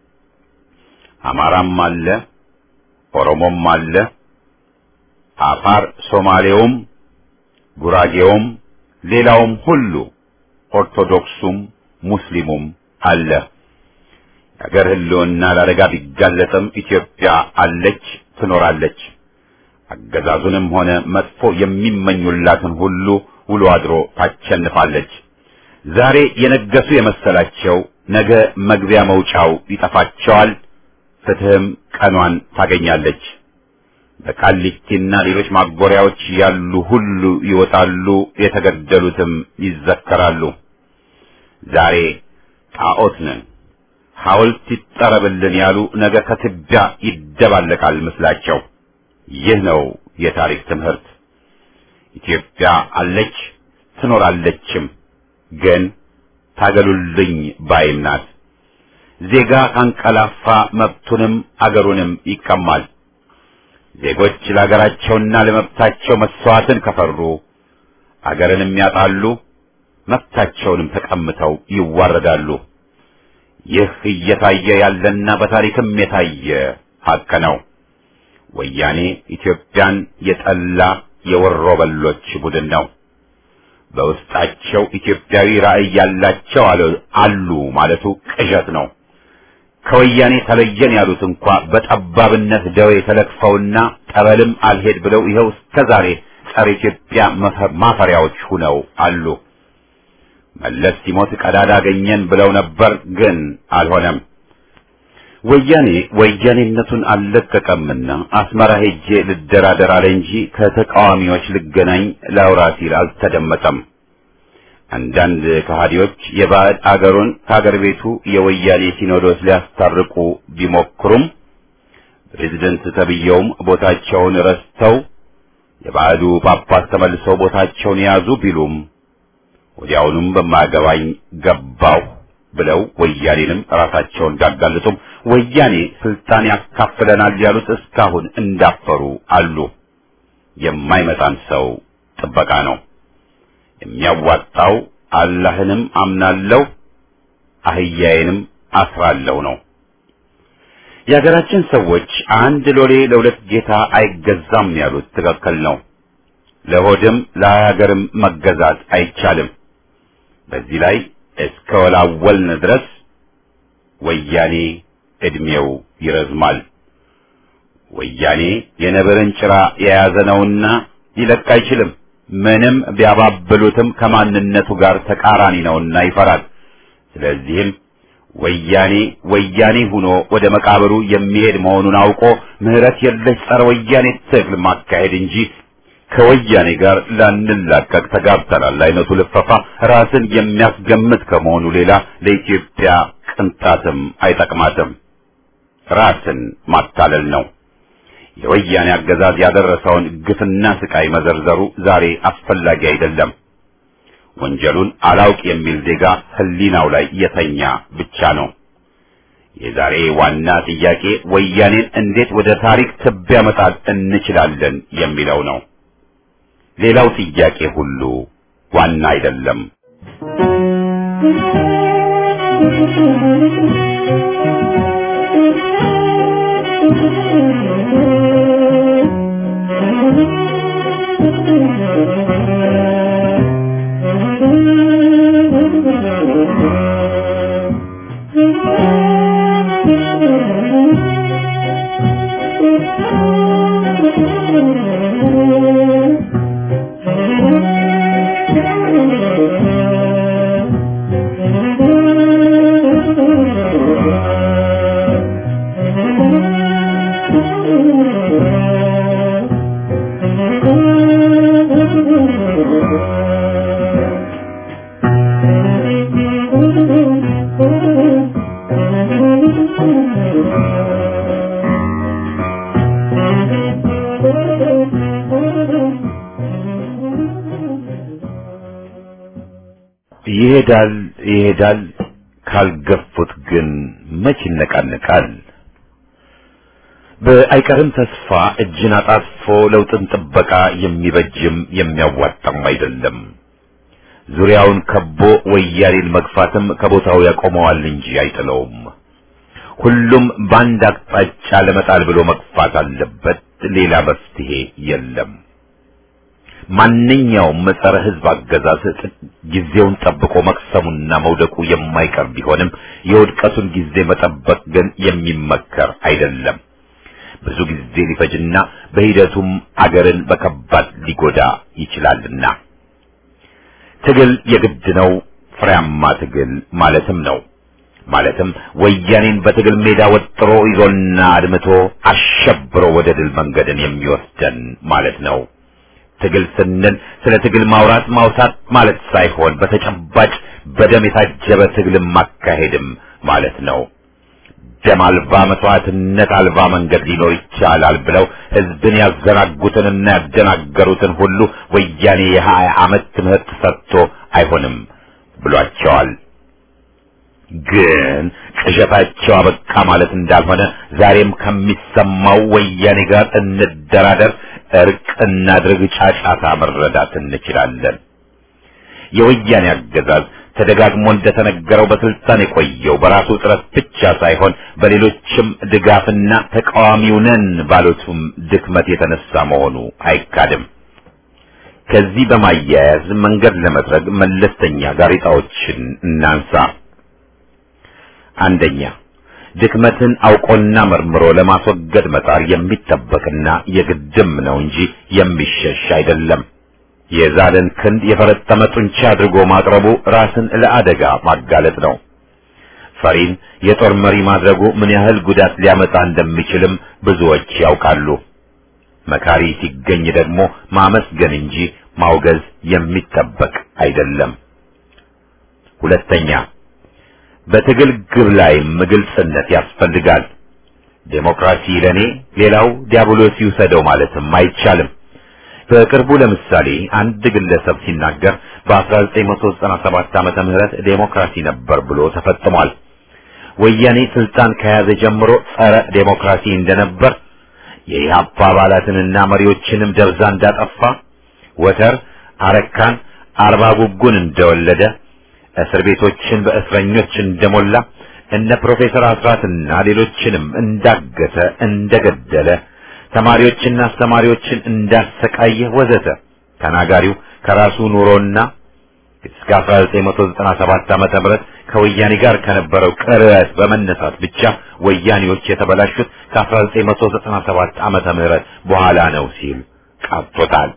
አማራም አለ፣ ኦሮሞም አለ፣ አፋር፣ ሶማሌውም፣ ጉራጌውም፣ ሌላውም ሁሉ ኦርቶዶክሱም ሙስሊሙም አለ። የአገር ህልውና ለአደጋ ቢጋለጥም ኢትዮጵያ አለች፣ ትኖራለች። አገዛዙንም ሆነ መጥፎ የሚመኙላትን ሁሉ ውሎ አድሮ ታቸንፋለች። ዛሬ የነገሱ የመሰላቸው ነገ መግቢያ መውጫው ይጠፋቸዋል። ፍትህም ቀኗን ታገኛለች። በቃሊቲና ሌሎች ማጎሪያዎች ያሉ ሁሉ ይወጣሉ፣ የተገደሉትም ይዘከራሉ። ዛሬ ጣዖት ነን፣ ሐውልት ይጠረብልን ያሉ ነገ ከትቢያ ይደባለቃል ምስላቸው። ይህ ነው የታሪክ ትምህርት። ኢትዮጵያ አለች ትኖራለችም፣ ግን ታገሉልኝ ባይም ናት። ዜጋ ካንቀላፋ መብቱንም አገሩንም ይቀማል። ዜጎች ለአገራቸውና ለመብታቸው መስዋዕትን ከፈሩ አገርንም ያጣሉ፣ መብታቸውንም ተቀምተው ይዋረዳሉ። ይህ እየታየ ያለና በታሪክም የታየ ሀቅ ነው። ወያኔ ኢትዮጵያን የጠላ የወሮ በሎች ቡድን ነው። በውስጣቸው ኢትዮጵያዊ ራዕይ ያላቸው አሉ ማለቱ ቅዠት ነው። ከወያኔ ተለየን ያሉት እንኳ በጠባብነት ደዌ ተለክፈውና ጠበልም አልሄድ ብለው ይኸው እስከዛሬ ጸረ ኢትዮጵያ ማፈሪያዎች ሁነው አሉ። መለስ ሲሞት ቀዳዳ አገኘን ብለው ነበር፣ ግን አልሆነም። ወያኔ ወያኔነቱን አልለቀቀምና አስመራ ሄጄ ልደራደር አለ እንጂ ከተቃዋሚዎች ልገናኝ ላውራ ሲል አልተደመጠም። አንዳንድ ከሃዲዎች የባዕድ አገሩን ከአገር ቤቱ የወያኔ ሲኖዶስ ሊያስታርቁ ቢሞክሩም ፕሬዝደንት ተብየውም ቦታቸውን ረስተው የባዕዱ ጳጳስ ተመልሰው ቦታቸውን የያዙ ቢሉም ወዲያውኑም በማያገባኝ ገባው ብለው ወያኔንም ራሳቸውን ጋጋልጡም ወያኔ ስልጣን ያካፍለናል ያሉት እስካሁን እንዳፈሩ አሉ። የማይመጣን ሰው ጥበቃ ነው። የሚያዋጣው አላህንም አምናለሁ አህያዬንም አስራለሁ ነው። የሀገራችን ሰዎች አንድ ሎሌ ለሁለት ጌታ አይገዛም ያሉት ትክክል ነው። ለሆድም ለሀገርም መገዛት አይቻልም። በዚህ ላይ እስከ ወላወልን ድረስ ወያኔ እድሜው ይረዝማል። ወያኔ የነብርን ጭራ የያዘ ነውና ሊለቅ አይችልም። ምንም ቢያባብሉትም ከማንነቱ ጋር ተቃራኒ ነውና ይፈራል። ስለዚህም ወያኔ ሆኖ ወደ መቃብሩ የሚሄድ መሆኑን አውቆ ምህረት የለሽ ጸረ ወያኔ ትግል ማካሄድ እንጂ ከወያኔ ጋር ላንላቀቅ ተጋብተናል አይነቱ ልፈፋ ራስን የሚያስገምት ከመሆኑ ሌላ ለኢትዮጵያ ቅንጣትም አይጠቅማትም። ራስን ማታለል ነው። የወያኔ አገዛዝ ያደረሰውን ግፍና ስቃይ መዘርዘሩ ዛሬ አስፈላጊ አይደለም። ወንጀሉን አላውቅ የሚል ዜጋ ህሊናው ላይ የተኛ ብቻ ነው። የዛሬ ዋና ጥያቄ ወያኔን እንዴት ወደ ታሪክ ትቢያ መጣል እንችላለን የሚለው ነው። ሌላው ጥያቄ ሁሉ ዋና አይደለም። ይሄዳል ካልገፉት ግን መች ይነቃነቃል። በአይቀርም ተስፋ እጅን አጣጥፎ ለውጥን ጥበቃ የሚበጅም የሚያዋጣም አይደለም። ዙሪያውን ከቦ ወያኔን መግፋትም ከቦታው ያቆመዋል እንጂ አይጥለውም። ሁሉም በአንድ አቅጣጫ ለመጣል ብሎ መግፋት አለበት። ሌላ መፍትሄ የለም። ማንኛውም ጸረ ሕዝብ አገዛዝ ጊዜውን ጠብቆ መቅሰሙና መውደቁ የማይቀር ቢሆንም የውድቀቱን ጊዜ መጠበቅ ግን የሚመከር አይደለም። ብዙ ጊዜ ሊፈጅና በሂደቱም አገርን በከባድ ሊጎዳ ይችላልና ትግል የግድ ነው። ፍሬያማ ትግል ማለትም ነው። ማለትም ወያኔን በትግል ሜዳ ወጥሮ ይዞና አድምቶ አሸብሮ ወደ ድል መንገድን የሚወስደን ማለት ነው። ትግል ስንል ስለ ትግል ማውሳት ማለት ሳይሆን በተጨባጭ በደም የታጀበ ትግልን ማካሄድም ማለት ነው። ደም አልባ መስዋዕትነት አልባ መንገድ ሊኖር ይቻላል ብለው ህዝብን ያዘናጉትንና ያደናገሩትን ሁሉ ወያኔ የ20 ዓመት ትምህርት ሰጥቶ አይሆንም ብሏቸዋል። ግን ቅዠታቸው አበቃ ማለት እንዳልሆነ ዛሬም ከሚሰማው ወያኔ ጋር እንደራደር፣ እርቅ እናድርግ ጫጫታ መረዳት እንችላለን። የወያኔ አገዛዝ ተደጋግሞ እንደተነገረው በስልጣን የቆየው በራሱ ጥረት ብቻ ሳይሆን በሌሎችም ድጋፍና ተቃዋሚው ነን ባሉትም ድክመት የተነሳ መሆኑ አይካድም። ከዚህ በማያያዝ መንገድ ለመጥረግ መለስተኛ ጋሬጣዎችን እናንሳ። አንደኛ፣ ድክመትን አውቆና መርምሮ ለማስወገድ መጣር የሚጠበቅና የግድም ነው እንጂ የሚሸሽ አይደለም። የዛለን ክንድ የፈረጠመ ጡንቻ አድርጎ ማቅረቡ ራስን ለአደጋ ማጋለጥ ነው። ፈሪን የጦር መሪ ማድረጉ ምን ያህል ጉዳት ሊያመጣ እንደሚችልም ብዙዎች ያውቃሉ። መካሪ ሲገኝ ደግሞ ማመስገን እንጂ ማውገዝ የሚጠበቅ አይደለም። ሁለተኛ፣ በትግል ግብ ላይ ግልጽነት ያስፈልጋል። ዴሞክራሲ ለኔ ሌላው ዲያብሎስ ይውሰደው ማለትም አይቻልም። በቅርቡ ለምሳሌ አንድ ግለሰብ ሲናገር በ1997 ዓመተ ምህረት ዴሞክራሲ ነበር ብሎ ተፈጽሟል። ወያኔ ስልጣን ከያዘ ጀምሮ ጸረ ዴሞክራሲ እንደነበር፣ የኢህአፓ አባላትንና መሪዎችንም ደብዛ እንዳጠፋ፣ ወተር አረካን አርባ ጉጉን እንደወለደ፣ እስር ቤቶችን በእስረኞች እንደሞላ፣ እነ ፕሮፌሰር አስራትና ሌሎችንም እንዳገተ እንደገደለ፣ ተማሪዎችና አስተማሪዎችን እንዳሰቃየ ወዘተ ተናጋሪው ከራሱ ኑሮና እስከ 1997 ዓመተ ምህረት ከወያኔ ጋር ከነበረው ቅርበት በመነሳት ብቻ ወያኔዎች የተበላሹት ከ1997 ዓመተ ምህረት በኋላ ነው ሲል ቃጥቶታል።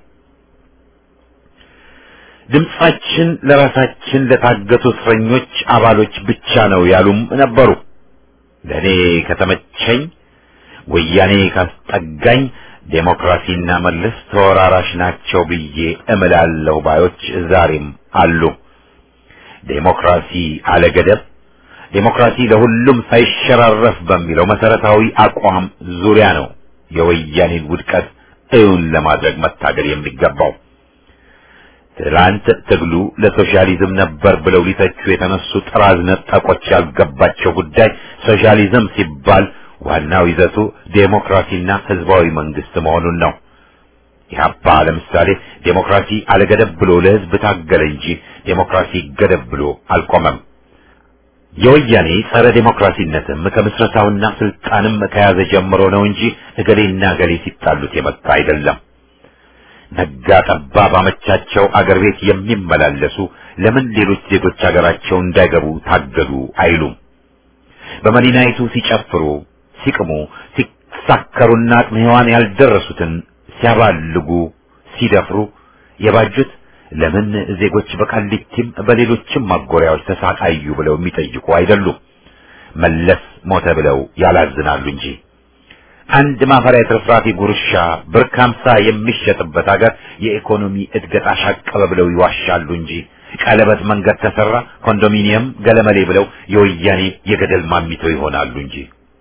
ድምጻችን ለራሳችን ለታገቱ እስረኞች አባሎች ብቻ ነው ያሉም ነበሩ። ለኔ ከተመቸኝ ወያኔ ካስጠጋኝ ዴሞክራሲና መለስ ተወራራሽ ናቸው ብዬ እምላለሁ ባዮች ዛሬም አሉ። ዴሞክራሲ አለገደብ፣ ዴሞክራሲ ለሁሉም ሳይሸራረፍ በሚለው መሰረታዊ አቋም ዙሪያ ነው የወያኔን ውድቀት እውን ለማድረግ መታገል የሚገባው። ትላንት ትግሉ ለሶሻሊዝም ነበር ብለው ሊተቹ የተነሱ ጥራዝ ነጠቆች ያልገባቸው ጉዳይ ሶሻሊዝም ሲባል ዋናው ይዘቱ ዴሞክራሲና ህዝባዊ መንግስት መሆኑን ነው። ኢህአፓ ለምሳሌ ዴሞክራሲ አለገደብ ብሎ ለህዝብ ታገለ እንጂ ዴሞክራሲ ገደብ ብሎ አልቆመም። የወያኔ ጸረ ዴሞክራሲነትም ከምስረታውና ስልጣንም ከያዘ ጀምሮ ነው እንጂ እገሌና እገሌ ሲጣሉት የመጣ አይደለም። ነጋ ጠባ ባመቻቸው አገር ቤት የሚመላለሱ ለምን ሌሎች ዜጎች አገራቸው እንዳይገቡ ታገዱ አይሉም። በመዲናይቱ ሲጨፍሩ፣ ሲቅሙ፣ ሲሳከሩና አቅመ ሔዋን ያልደረሱትን ሲያባልጉ፣ ሲደፍሩ የባጁት ለምን ዜጎች በቃሊቲም በሌሎችም ማጎሪያዎች ተሳቃዩ ብለው የሚጠይቁ አይደሉም። መለስ ሞተ ብለው ያላዝናሉ እንጂ። አንድ ማፈሪያ ትርፍራፊ ጉርሻ ብር ከ50 የሚሸጥበት ሀገር የኢኮኖሚ እድገት አሻቀበ ብለው ይዋሻሉ እንጂ ቀለበት መንገድ ተሰራ፣ ኮንዶሚኒየም ገለመሌ ብለው የወያኔ የገደል ማሚተው ይሆናሉ እንጂ።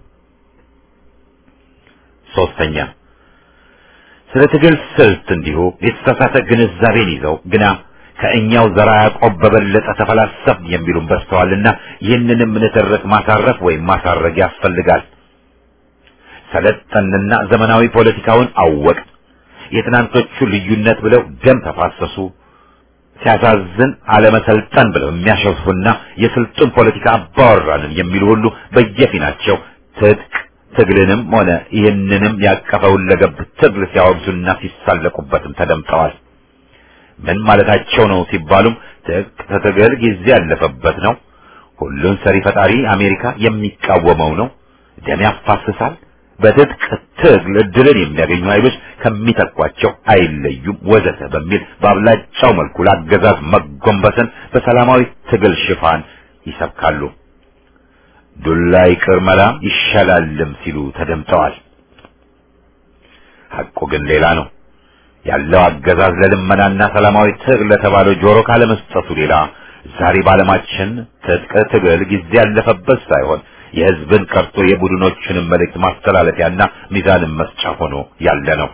ሶስተኛ፣ ስለ ትግል ስልት እንዲሁ የተሳሳተ ግንዛቤን ይዘው ግና ከእኛው ዘራ ያዕቆብ በበለጠ ተፈላሰፍን የሚሉም በስተዋልና ይህንንም ንትርክ ማሳረፍ ወይም ማሳረግ ያስፈልጋል። ሰለጠንና ዘመናዊ ፖለቲካውን አወቅ፣ የትናንቶቹ ልዩነት ብለው ደም ተፋሰሱ። ሲያሳዝን አለመሰልጠን ብለው የሚያሸፉና የስልጡን ፖለቲካ አባወራንን የሚሉ ሁሉ በየፊናቸው ትጥቅ ትግልንም ሆነ ይህንንም ያቀፈውን ለገብ ትግል ሲያወግዙና ሲሳለቁበትም ተደምጠዋል። ምን ማለታቸው ነው ሲባሉም ትጥቅ ትግል ጊዜ ያለፈበት ነው፣ ሁሉን ሰሪ ፈጣሪ አሜሪካ የሚቃወመው ነው፣ ደም ያፋስሳል፣ በትጥቅ ትግል ድልን የሚያገኙ ኃይሎች ከሚተኳቸው አይለዩም ወዘተ በሚል በአብላጫው መልኩ ለአገዛዝ መጎንበስን በሰላማዊ ትግል ሽፋን ይሰብካሉ። ዱላ ይቅር መላ ይሻላልም ሲሉ ተደምጠዋል። ሐቁ ግን ሌላ ነው። ያለው አገዛዝ ለልመናና ሰላማዊ ትግል ለተባለው ጆሮ ካለመስጠቱ ሌላ ዛሬ ባለማችን ትጥቅ ትግል ጊዜ ያለፈበት ሳይሆን የህዝብን ቀርቶ የቡድኖችንም መልእክት ማስተላለፊያና ሚዛንን መስጫ ሆኖ ያለ ነው።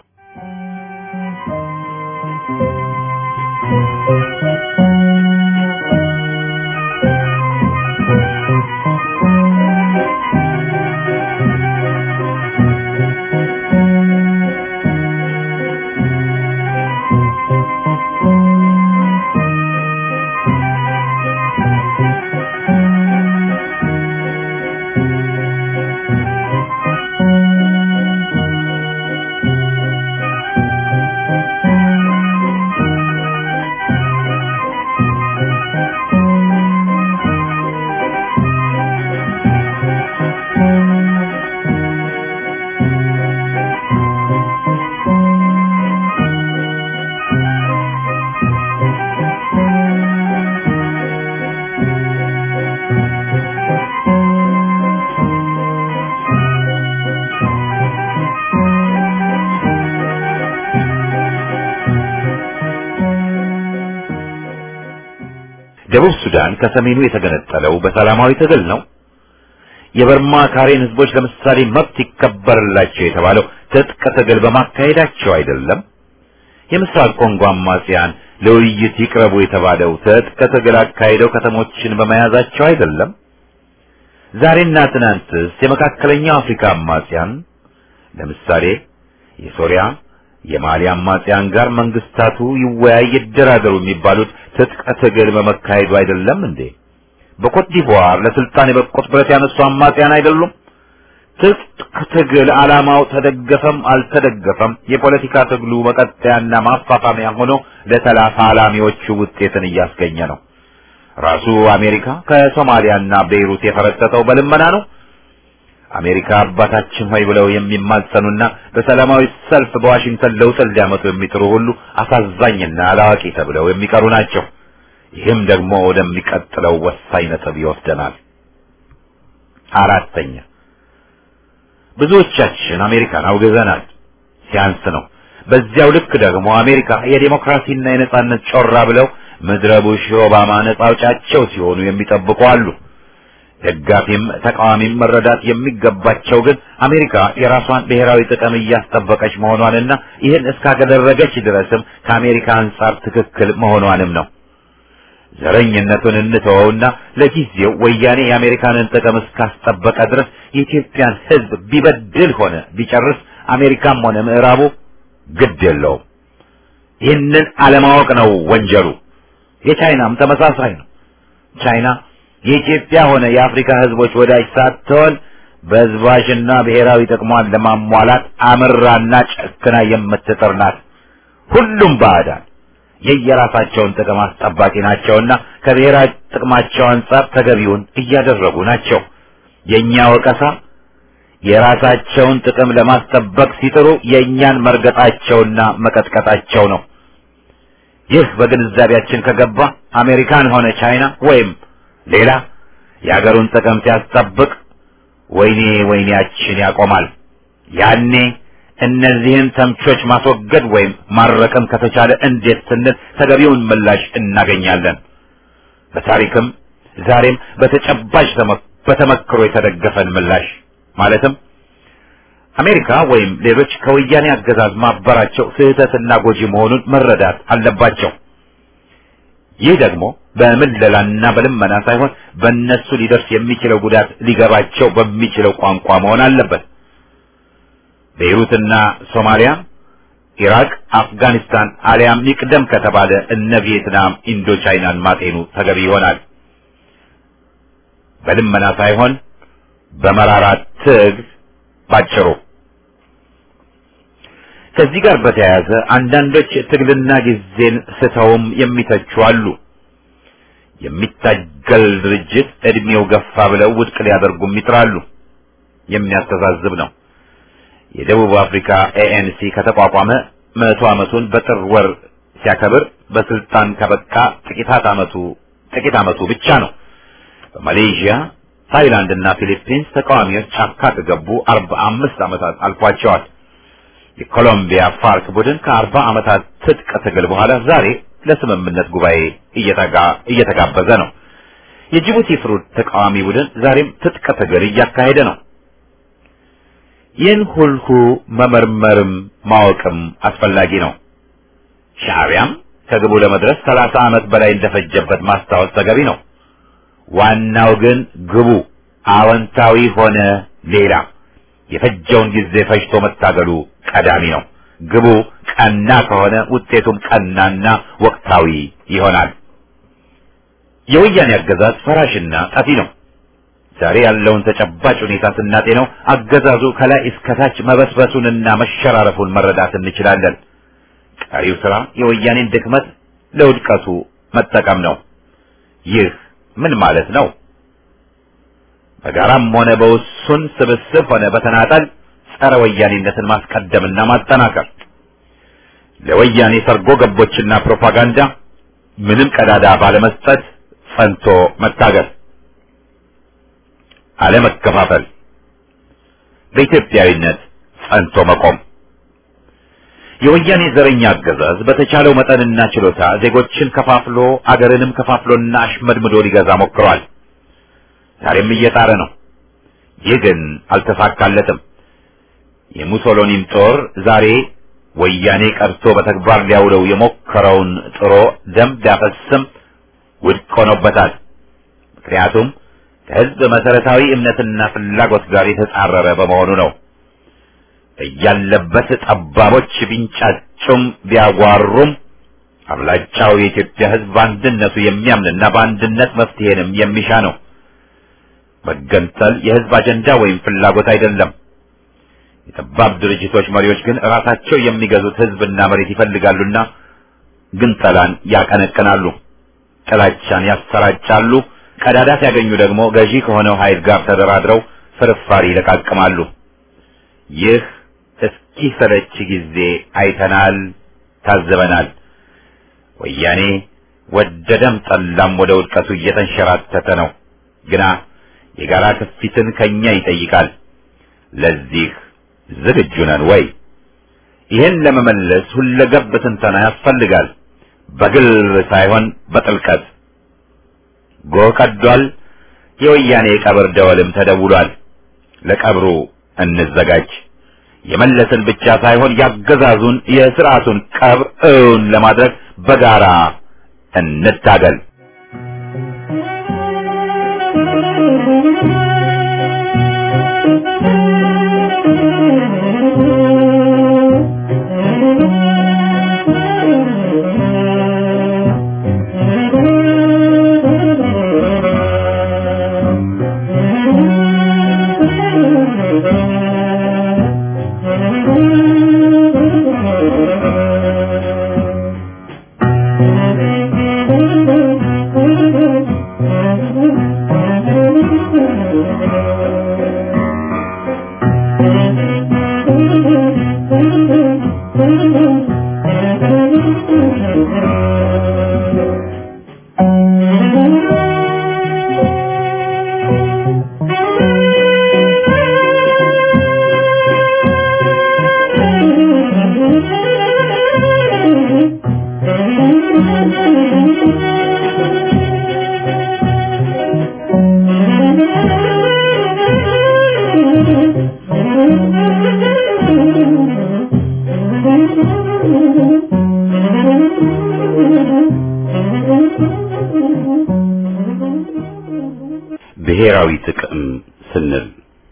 ደቡብ ሱዳን ከሰሜኑ የተገነጠለው በሰላማዊ ትግል ነው። የበርማ ካሬን ህዝቦች ለምሳሌ መብት ይከበርላቸው የተባለው ትጥቅ ትግል በማካሄዳቸው አይደለም። የምስራቅ ኮንጎ አማጽያን ለውይይት ይቅረቡ የተባለው ትጥቅ ትግል አካሄደው ከተሞችን በመያዛቸው አይደለም። ዛሬና ትናንትስ የመካከለኛው አፍሪካ አማጽያን ለምሳሌ የሶሪያ የማሊ አማጽያን ጋር መንግስታቱ ይወያይ ይደራደሩ የሚባሉት ትጥቅ ትግል በመካሄዱ አይደለም እንዴ? በኮት ዲቯር ለስልጣን የበቁት ብረት ያነሱ አማጽያን አይደሉም? ትጥቅ ትግል ዓላማው ተደገፈም አልተደገፈም የፖለቲካ ትግሉ መቀጠያና ማፋፋሚያ ሆኖ ለተላፋላሚዎቹ ውጤትን እያስገኘ ነው። ራሱ አሜሪካ ከሶማሊያና ቤይሩት የፈረጠጠው በልመና ነው። አሜሪካ አባታችን ሆይ ብለው የሚማጸኑና በሰላማዊ ሰልፍ በዋሽንግተን ለውጥን ሊያመጡ የሚጥሩ ሁሉ አሳዛኝና አላዋቂ ተብለው የሚቀሩ ናቸው። ይህም ደግሞ ወደሚቀጥለው ወሳኝ ነጥብ ይወስደናል። አራተኛ፣ ብዙዎቻችን አሜሪካን አውግዘናል። ሲያንስ ነው። በዚያው ልክ ደግሞ አሜሪካ የዲሞክራሲና የነጻነት ጮራ ብለው ምድረ ቡሽ ኦባማ ነጻ አውጫቸው ሲሆኑ የሚጠብቁ አሉ። ደጋፊም ተቃዋሚም መረዳት የሚገባቸው ግን አሜሪካ የራሷን ብሔራዊ ጥቅም እያስጠበቀች መሆኗንና ይህን እስካደረገች ድረስም ከአሜሪካ አንጻር ትክክል መሆኗንም ነው። ዘረኝነቱን እንተወውና ለጊዜው ወያኔ የአሜሪካንን ጥቅም እስካስጠበቀ ድረስ የኢትዮጵያን ሕዝብ ቢበድል ሆነ ቢጨርስ አሜሪካም ሆነ ምዕራቡ ግድ የለውም። ይህንን አለማወቅ ነው ወንጀሉ። የቻይናም ተመሳሳይ ነው። ቻይና የኢትዮጵያ ሆነ የአፍሪካ ህዝቦች ወዳጅ ሳትሆን በህዝባሽና ብሔራዊ ጥቅሟን ለማሟላት አምራና ጨክና የምትጥር ናት። ሁሉም ባዕዳን የየራሳቸውን ጥቅም አስጠባቂ ናቸውና ከብሔራዊ ጥቅማቸው አንጻር ተገቢውን እያደረጉ ናቸው። የኛ ወቀሳ የራሳቸውን ጥቅም ለማስጠበቅ ሲጥሩ የኛን መርገጣቸውና መቀጥቀጣቸው ነው። ይህ በግንዛቤያችን ከገባ አሜሪካን ሆነ ቻይና ወይም ሌላ የአገሩን ጥቅም ሲያስጠብቅ ወይኔ ወይኔያችን ያቆማል። ያኔ እነዚህን ተምቾች ማስወገድ ወይም ማረቅም ከተቻለ እንዴት ስንል ተገቢውን ምላሽ እናገኛለን። በታሪክም ዛሬም በተጨባጭ በተመክሮ የተደገፈን ምላሽ ማለትም አሜሪካ ወይም ሌሎች ከወያኔ አገዛዝ ማበራቸው ስህተትና ጎጂ መሆኑን መረዳት አለባቸው። ይህ ደግሞ በምለላና በልመና ሳይሆን በእነሱ ሊደርስ የሚችለው ጉዳት ሊገባቸው በሚችለው ቋንቋ መሆን አለበት። ቤይሩትና ሶማሊያ፣ ኢራቅ፣ አፍጋኒስታን አሊያም ይቅደም ከተባለ እነ ቪየትናም ኢንዶቻይናን ማጤኑ ተገቢ ይሆናል። በልመና ሳይሆን በመራራ ትግል ባጭሩ። ከዚህ ጋር በተያያዘ አንዳንዶች ትግልና ጊዜን ስተውም የሚተቹ አሉ። የሚታገል ድርጅት እድሜው ገፋ ብለው ውድቅ ሊያደርጉም ይጥራሉ። የሚያስተዛዝብ ነው። የደቡብ አፍሪካ ኤኤንሲ ከተቋቋመ 100 ዓመቱን በጥር ወር ሲያከብር በስልጣን ከበቃ ጥቂት ዓመቱ ብቻ ነው። በማሌዥያ፣ ታይላንድ እና ፊሊፒንስ ተቃዋሚዎች ጫካ ከገቡ 45 ዓመታት አልፏቸዋል። የኮሎምቢያ ፋርክ ቡድን ከ40 ዓመታት ትጥቅ ትግል በኋላ ዛሬ ለስምምነት ጉባኤ እየተጋበዘ ነው። የጅቡቲ ፍሩድ ተቃዋሚ ቡድን ዛሬም ትጥቅ ትግል እያካሄደ ነው። ይህን ሁሉ መመርመርም ማወቅም አስፈላጊ ነው። ሻዕቢያም ከግቡ ለመድረስ 30 ዓመት በላይ እንደፈጀበት ማስታወስ ተገቢ ነው። ዋናው ግን ግቡ አዎንታዊ ሆነ ሌላ የፈጀውን ጊዜ ፈጅቶ መታገሉ ቀዳሚ ነው። ግቡ ቀና ከሆነ ውጤቱም ቀናና ወቅታዊ ይሆናል። የወያኔ አገዛዝ ፈራሽና ጠፊ ነው። ዛሬ ያለውን ተጨባጭ ሁኔታ ስናጤነው አገዛዙ ከላይ እስከታች መበስበሱንና መሸራረፉን መረዳት እንችላለን። ቀሪው ስራ የወያኔን ድክመት ለውድቀቱ መጠቀም ነው። ይህ ምን ማለት ነው? በጋራም ሆነ በውሱን ስብስብ ሆነ በተናጠል ጸረ ወያኔነትን ማስቀደምና ማጠናከር፣ ለወያኔ ሰርጎ ገቦችና ፕሮፓጋንዳ ምንም ቀዳዳ ባለመስጠት ጸንቶ መታገል፣ አለመከፋፈል፣ በኢትዮጵያዊነት ጸንቶ መቆም። የወያኔ ዘረኛ አገዛዝ በተቻለው መጠንና ችሎታ ዜጎችን ከፋፍሎ አገርንም ከፋፍሎና አሽመድምዶ ሊገዛ ሞክሯል። ዛሬም እየጣረ ነው። ይህ ግን አልተሳካለትም። የሙሶሎኒም ጦር ዛሬ ወያኔ ቀርቶ በተግባር ሊያውለው የሞከረውን ጥሮ ደም ቢያፈስም ውድቅ ሆኖበታል። ምክንያቱም ከሕዝብ መሰረታዊ እምነትና ፍላጎት ጋር የተጻረረ በመሆኑ ነው። እያለበት ጠባቦች ቢንጫጩም ቢያጓሩም አብላጫው የኢትዮጵያ ሕዝብ በአንድነቱ የሚያምንና በአንድነት መፍትሄንም የሚሻ ነው። መገንጠል የሕዝብ አጀንዳ ወይም ፍላጎት አይደለም። የጠባብ ድርጅቶች መሪዎች ግን ራሳቸው የሚገዙት ሕዝብና መሬት ይፈልጋሉና ግንጠላን ያቀነቅናሉ፣ ጥላቻን ያሰራጫሉ። ቀዳዳ ሲያገኙ ደግሞ ገዢ ከሆነው ኃይል ጋር ተደራድረው ፍርፋሪ ይለቃቅማሉ። ይህ እስኪሰለች ጊዜ አይተናል፣ ታዘበናል። ወያኔ ወደደም ጠላም ወደ ውድቀቱ እየተንሸራተተ ነው። ግና የጋራ ክፊትን ከኛ ይጠይቃል። ለዚህ ዝግጁ ነን ወይ? ይህን ለመመለስ ሁለገብ ትንተና ያስፈልጋል። በግል ሳይሆን በጥልቀት። ጎህ ቀዷል። የወያኔ ቀብር ደወልም ተደውሏል። ለቀብሩ እንዘጋጅ። የመለስን ብቻ ሳይሆን ያገዛዙን የሥርዓቱን ቀብር እውን ለማድረግ በጋራ እንታገል። ብሔራዊ ጥቅም ስንል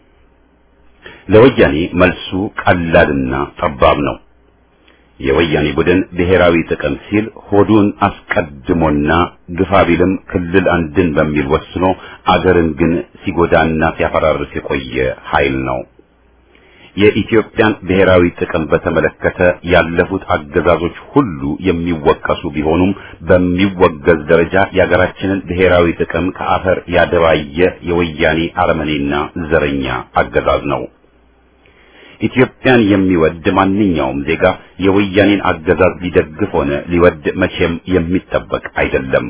ለወያኔ መልሱ ቀላልና ጠባብ ነው። የወያኔ ቡድን ብሔራዊ ጥቅም ሲል ሆዱን አስቀድሞና ግፋቢልም ክልል አንድን በሚል ወስኖ አገርን ግን ሲጎዳና ሲያፈራርስ የቆየ ኃይል ነው። የኢትዮጵያን ብሔራዊ ጥቅም በተመለከተ ያለፉት አገዛዞች ሁሉ የሚወቀሱ ቢሆኑም በሚወገዝ ደረጃ የሀገራችንን ብሔራዊ ጥቅም ከአፈር ያደባየ የወያኔ አረመኔና ዘረኛ አገዛዝ ነው። ኢትዮጵያን የሚወድ ማንኛውም ዜጋ የወያኔን አገዛዝ ሊደግፍ ሆነ ሊወድ መቼም የሚጠበቅ አይደለም።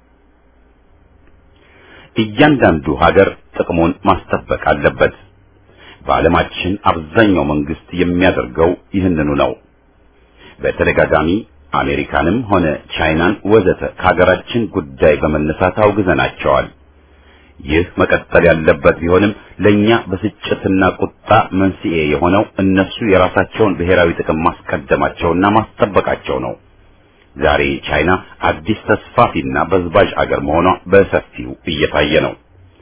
እያንዳንዱ ሀገር ጥቅሙን ማስጠበቅ አለበት። በዓለማችን አብዛኛው መንግስት የሚያደርገው ይህንኑ ነው። በተደጋጋሚ አሜሪካንም ሆነ ቻይናን ወዘተ ከሀገራችን ጉዳይ በመነሳት አውግዘናቸዋል። ይህ መቀጠል ያለበት ቢሆንም ለኛ ብስጭትና ቁጣ መንስኤ የሆነው እነሱ የራሳቸውን ብሔራዊ ጥቅም ማስቀደማቸውና ማስጠበቃቸው ነው። ዛሬ ቻይና አዲስ ተስፋፊና በዝባዥ አገር መሆኗ በሰፊው እየታየ ነው።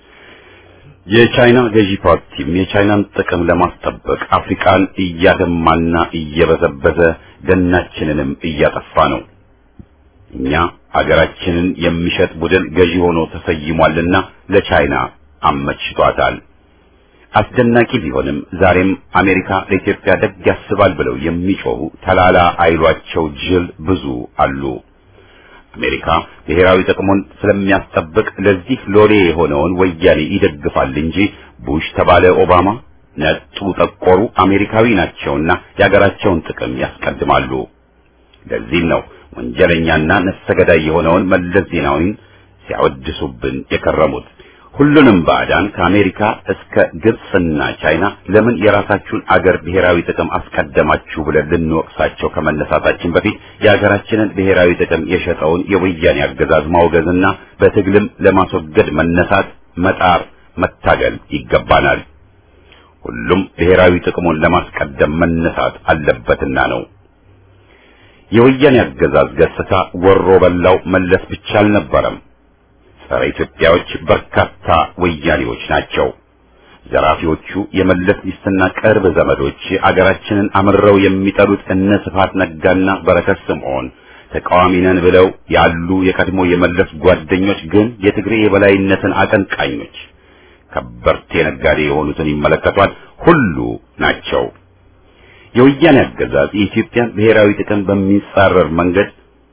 የቻይና ገዢ ፓርቲም የቻይናን ጥቅም ለማስጠበቅ አፍሪካን እያደማና እየበዘበዘ ደናችንንም እያጠፋ ነው። እኛ አገራችንን የሚሸጥ ቡድን ገዢ ሆኖ ተሰይሟልና ለቻይና አመችቷታል። አስደናቂ ቢሆንም ዛሬም አሜሪካ ለኢትዮጵያ ደግ ያስባል ብለው የሚጮሁ ተላላ አይሏቸው ጅል ብዙ አሉ። አሜሪካ ብሔራዊ ጥቅሙን ስለሚያስጠብቅ ለዚህ ሎሌ የሆነውን ወያኔ ይደግፋል እንጂ ቡሽ ተባለ ኦባማ ነጡ ጠቆሩ አሜሪካዊ ናቸውና የሀገራቸውን ጥቅም ያስቀድማሉ። ለዚህም ነው ወንጀለኛና ነፍሰ ገዳይ የሆነውን መለስ ዜናዊን ሲያወድሱብን የከረሙት። ሁሉንም ባዕዳን ከአሜሪካ እስከ ግብጽና ቻይና ለምን የራሳችሁን አገር ብሔራዊ ጥቅም አስቀደማችሁ ብለን ልንወቅሳቸው ከመነሳታችን በፊት የሀገራችንን ብሔራዊ ጥቅም የሸጠውን የወያኔ አገዛዝ ማውገዝና በትግልም ለማስወገድ መነሳት፣ መጣር፣ መታገል ይገባናል። ሁሉም ብሔራዊ ጥቅሙን ለማስቀደም መነሳት አለበትና ነው። የወያኔ አገዛዝ ገጽታ ወሮ በላው መለስ ብቻ አልነበረም። ጸረ ኢትዮጵያዎች በርካታ ወያኔዎች ናቸው። ዘራፊዎቹ የመለስ ሚስትና ቅርብ ዘመዶች አገራችንን አምረው የሚጠሉት እነ ስብሐት ነጋና በረከት ስምዖን ተቃዋሚ ነን ብለው ያሉ የቀድሞ የመለስ ጓደኞች ግን የትግሬ የበላይነትን አቀንቃኞች ከበርቴ ነጋዴ የሆኑትን ይመለከቷል ሁሉ ናቸው። የወያኔ አገዛዝ የኢትዮጵያን ብሔራዊ ጥቅም በሚጻረር መንገድ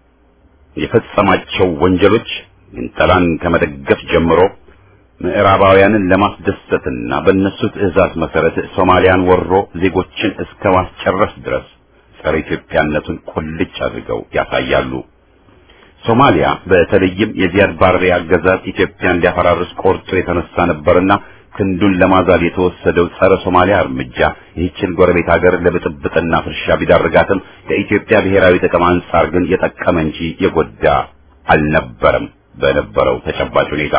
የፈጸማቸው ወንጀሎች ግንጠላን ከመደገፍ ጀምሮ ምዕራባውያንን ለማስደሰትና በእነሱ ትዕዛዝ መሰረት ሶማሊያን ወሮ ዜጎችን እስከ ማስጨረስ ድረስ ጸረ ኢትዮጵያነቱን ቁልጭ አድርገው ያሳያሉ። ሶማሊያ በተለይም የዚያድ ባሬ አገዛዝ ኢትዮጵያን ሊያፈራርስ ቆርጦ የተነሳ ነበርና ክንዱን ለማዛል የተወሰደው ጸረ ሶማሊያ እርምጃ ይህችን ጎረቤት ሀገር ለብጥብጥና ፍርሻ ቢዳርጋትም ከኢትዮጵያ ብሔራዊ ጥቅም አንጻር ግን የጠቀመ እንጂ የጎዳ አልነበረም። በነበረው ተጨባጭ ሁኔታ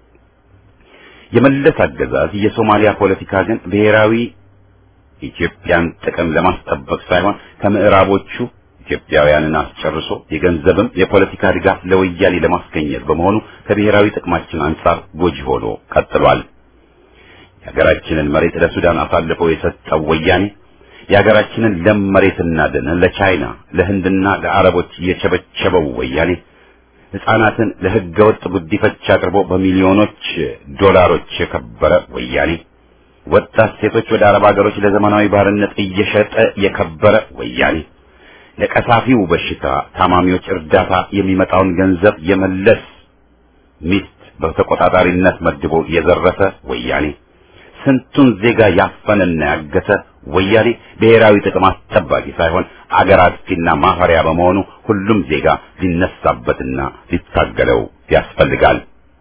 የመለስ አገዛዝ የሶማሊያ ፖለቲካ ግን ብሔራዊ ኢትዮጵያን ጥቅም ለማስጠበቅ ሳይሆን ከምዕራቦቹ ኢትዮጵያውያንን አስጨርሶ የገንዘብም የፖለቲካ ድጋፍ ለወያኔ ለማስገኘት በመሆኑ ከብሔራዊ ጥቅማችን አንጻር ጎጂ ሆኖ ቀጥሏል። የሀገራችንን መሬት ለሱዳን አሳልፎ የሰጠው ወያኔ የሀገራችንን ለም መሬትና ደን ለቻይና ለህንድና ለአረቦች የቸበቸበው ወያኔ ሕፃናትን ለህገወጥ ጉዲፈቻ አቅርቦ በሚሊዮኖች ዶላሮች የከበረ ወያኔ ወጣት ሴቶች ወደ አረብ ሀገሮች ለዘመናዊ ባርነት እየሸጠ የከበረ ወያኔ ለቀሳፊው በሽታ ታማሚዎች እርዳታ የሚመጣውን ገንዘብ የመለስ ሚስት በተቆጣጣሪነት መድቦ የዘረፈ ወያኔ ስንቱን ዜጋ ያፈነና ያገተ ወያኔ ብሔራዊ ጥቅም አስጠባቂ ሳይሆን አገር አጥፊና ማፈሪያ በመሆኑ ሁሉም ዜጋ ሊነሳበትና ሊታገለው ያስፈልጋል።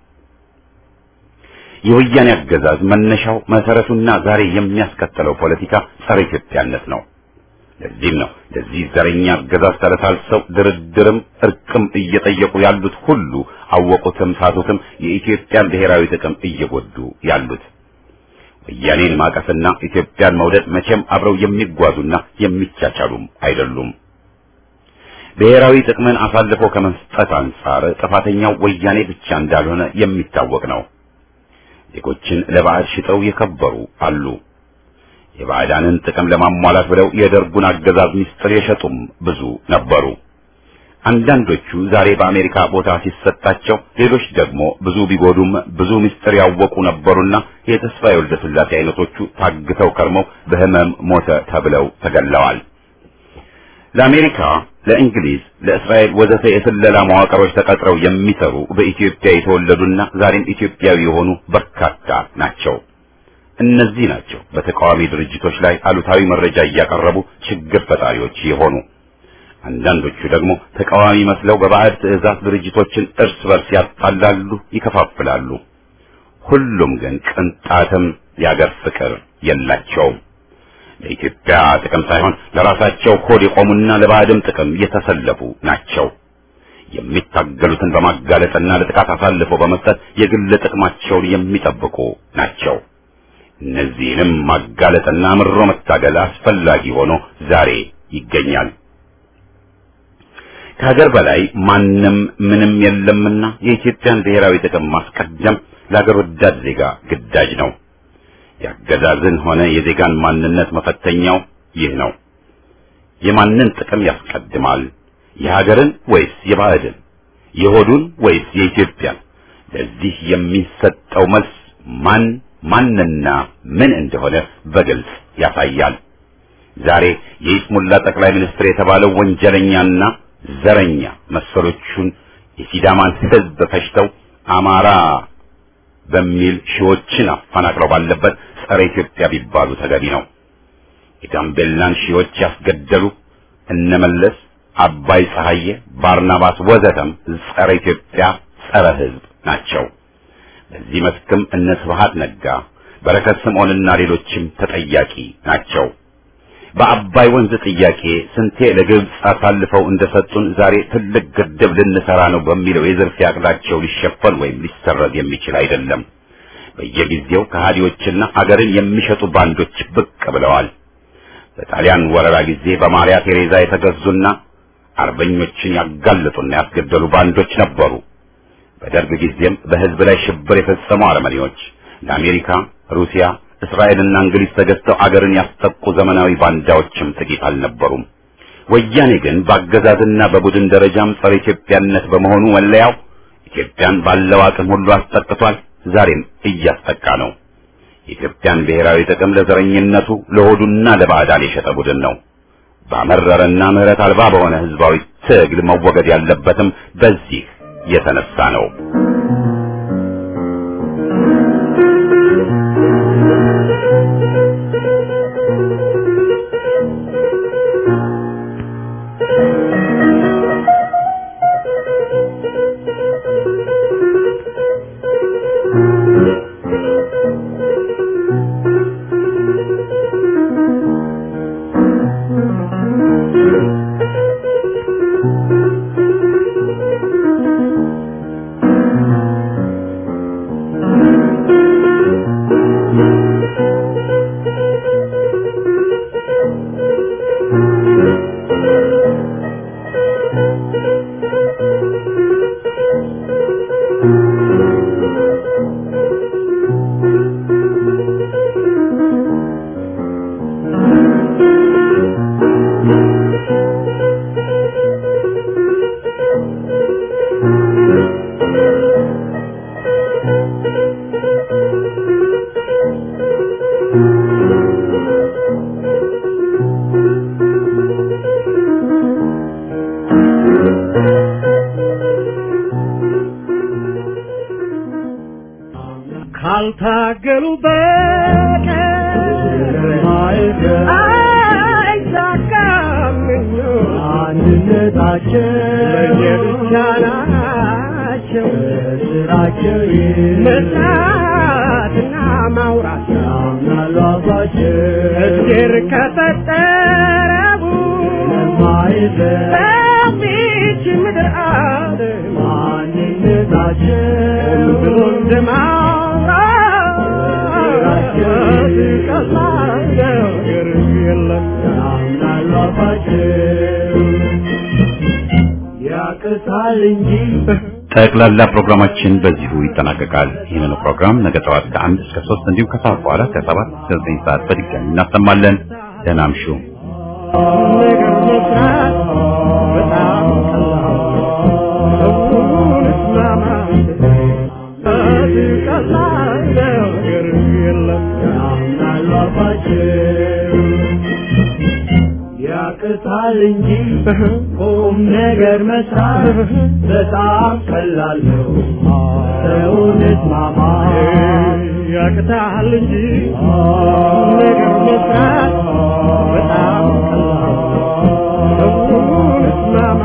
የወያኔ አገዛዝ መነሻው መሰረቱና ዛሬ የሚያስከተለው ፖለቲካ ጸረ ኢትዮጵያነት ነው። ለዚህም ነው ለዚህ ዘረኛ አገዛዝ ተለሳልሰው ድርድርም እርቅም እየጠየቁ ያሉት ሁሉ አወቁትም ሳቱትም የኢትዮጵያን ብሔራዊ ጥቅም እየጎዱ ያሉት። ወያኔን ማቀፍና ኢትዮጵያን መውደድ መቼም አብረው የሚጓዙና የሚቻቻሉም አይደሉም። ብሔራዊ ጥቅምን አሳልፎ ከመስጠት አንጻር ጥፋተኛው ወያኔ ብቻ እንዳልሆነ የሚታወቅ ነው። ዜጎችን ለባዕድ ሽጠው የከበሩ አሉ። የባዕዳንን ጥቅም ለማሟላት ብለው የደርጉን አገዛዝ ምስጢር የሸጡም ብዙ ነበሩ። አንዳንዶቹ ዛሬ በአሜሪካ ቦታ ሲሰጣቸው፣ ሌሎች ደግሞ ብዙ ቢጎዱም ብዙ ምስጢር ያወቁ ነበሩና የተስፋዬ ወልደ ስላሴ አይነቶቹ ታግተው ከርመው በህመም ሞተ ተብለው ተገለዋል። ለአሜሪካ፣ ለእንግሊዝ፣ ለእስራኤል ወዘተ የስለላ መዋቅሮች ተቀጥረው የሚሰሩ በኢትዮጵያ የተወለዱና ዛሬም ኢትዮጵያዊ የሆኑ በርካታ ናቸው። እነዚህ ናቸው በተቃዋሚ ድርጅቶች ላይ አሉታዊ መረጃ እያቀረቡ ችግር ፈጣሪዎች የሆኑ። አንዳንዶቹ ደግሞ ተቃዋሚ መስለው በባዕድ ትዕዛዝ ድርጅቶችን እርስ በርስ ያጣላሉ፣ ይከፋፍላሉ። ሁሉም ግን ቅንጣትም የአገር ፍቅር የላቸውም። ለኢትዮጵያ ጥቅም ሳይሆን ለራሳቸው ሆድ የቆሙና ለባዕድም ጥቅም የተሰለፉ ናቸው። የሚታገሉትን በማጋለጥና ለጥቃት አሳልፈው በመስጠት የግል ጥቅማቸውን የሚጠብቁ ናቸው። እነዚህንም ማጋለጥና ምሮ መታገል አስፈላጊ ሆኖ ዛሬ ይገኛል። ከሀገር በላይ ማንም ምንም የለምና የኢትዮጵያን ብሔራዊ ጥቅም ማስቀደም ለሀገር ወዳድ ዜጋ ግዳጅ ነው። የአገዛዝን ሆነ የዜጋን ማንነት መፈተኛው ይህ ነው። የማንን ጥቅም ያስቀድማል? የሀገርን ወይስ የባዕድን? የሆዱን ወይስ የኢትዮጵያን? ለዚህ የሚሰጠው መልስ ማንና ምን እንደሆነ በግልጽ ያሳያል። ዛሬ የኢስሙላ ጠቅላይ ሚኒስትር የተባለው ወንጀለኛና ዘረኛ መሰሎቹን የሲዳማን ሕዝብ ፈጅተው አማራ በሚል ሺዎችን አፈናቅለው ባለበት ጸረ ኢትዮጵያ ቢባሉ ተገቢ ነው። የጋምቤላን ሺዎች ያስገደሉ እነመለስ፣ አባይ ፀሐዬ፣ ባርናባስ ወዘተም ጸረ ኢትዮጵያ ጸረ ሕዝብ ናቸው። በዚህ መስክም እነ ስብሐት ነጋ፣ በረከት ስምዖንና ሌሎችም ተጠያቂ ናቸው። በአባይ ወንዝ ጥያቄ ስንቴ ለግብጽ አሳልፈው እንደሰጡን ዛሬ ትልቅ ግድብ ልንሰራ ነው በሚለው የዝርፊያ ዕቅዳቸው ሊሸፈን ወይም ሊሰረዝ የሚችል አይደለም። በየጊዜው ከሃዲዎችና አገርን የሚሸጡ ባንዶች ብቅ ብለዋል። በጣሊያን ወረራ ጊዜ በማሪያ ቴሬዛ የተገዙና አርበኞችን ያጋለጡና ያስገደሉ ባንዶች ነበሩ። በደርግ ጊዜም በሕዝብ ላይ ሽብር የፈጸሙ አረመኔዎች ለአሜሪካ፣ ሩሲያ፣ እስራኤልና እንግሊዝ ተገዝተው አገርን ያስጠቁ ዘመናዊ ባንዳዎችም ጥቂት አልነበሩም። ወያኔ ግን በአገዛዝና በቡድን ደረጃም ጸረ ኢትዮጵያነት በመሆኑ መለያው ኢትዮጵያን ባለው አቅም ሁሉ አስጠቅቷል። ዛሬም እያስጠቃ ነው። የኢትዮጵያን ብሔራዊ ጥቅም ለዘረኝነቱ ለሆዱና ለባዕዳን የሸጠ ቡድን ነው። ባመረረና ምህረት አልባ በሆነ ህዝባዊ ትግል መወገድ ያለበትም በዚህ የተነሳ ነው። ካልታገሉ በቀር አይሳካም አንድነታቸው ለየብቻ ናቸው ስራቸው መስራትና ማውራት ያምናሉ አባቸው እግዜር ከፈጠረው በዚች ምድር ዓለም ማንነታቸው ብሎ ጠቅላላ ፕሮግራማችን በዚሁ ይጠናቀቃል። ይህንን ፕሮግራም ነገ ጠዋት ከ1 እስከ 3 እንዲሁም ከሰዓት በኋላ ከ7 እስከ 9 ሰዓት በድጋሚ እናሰማለን። ደህና እምሹ። ያቅታል እንጂ ቁም ነገር መስራት በጣም ቀላል ነው። ሰውነት ማማ ያቅታል እንጂ ቁም ነገር መስራት በጣም ቀላል ነው። ሰውነት ማማ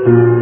Thank you.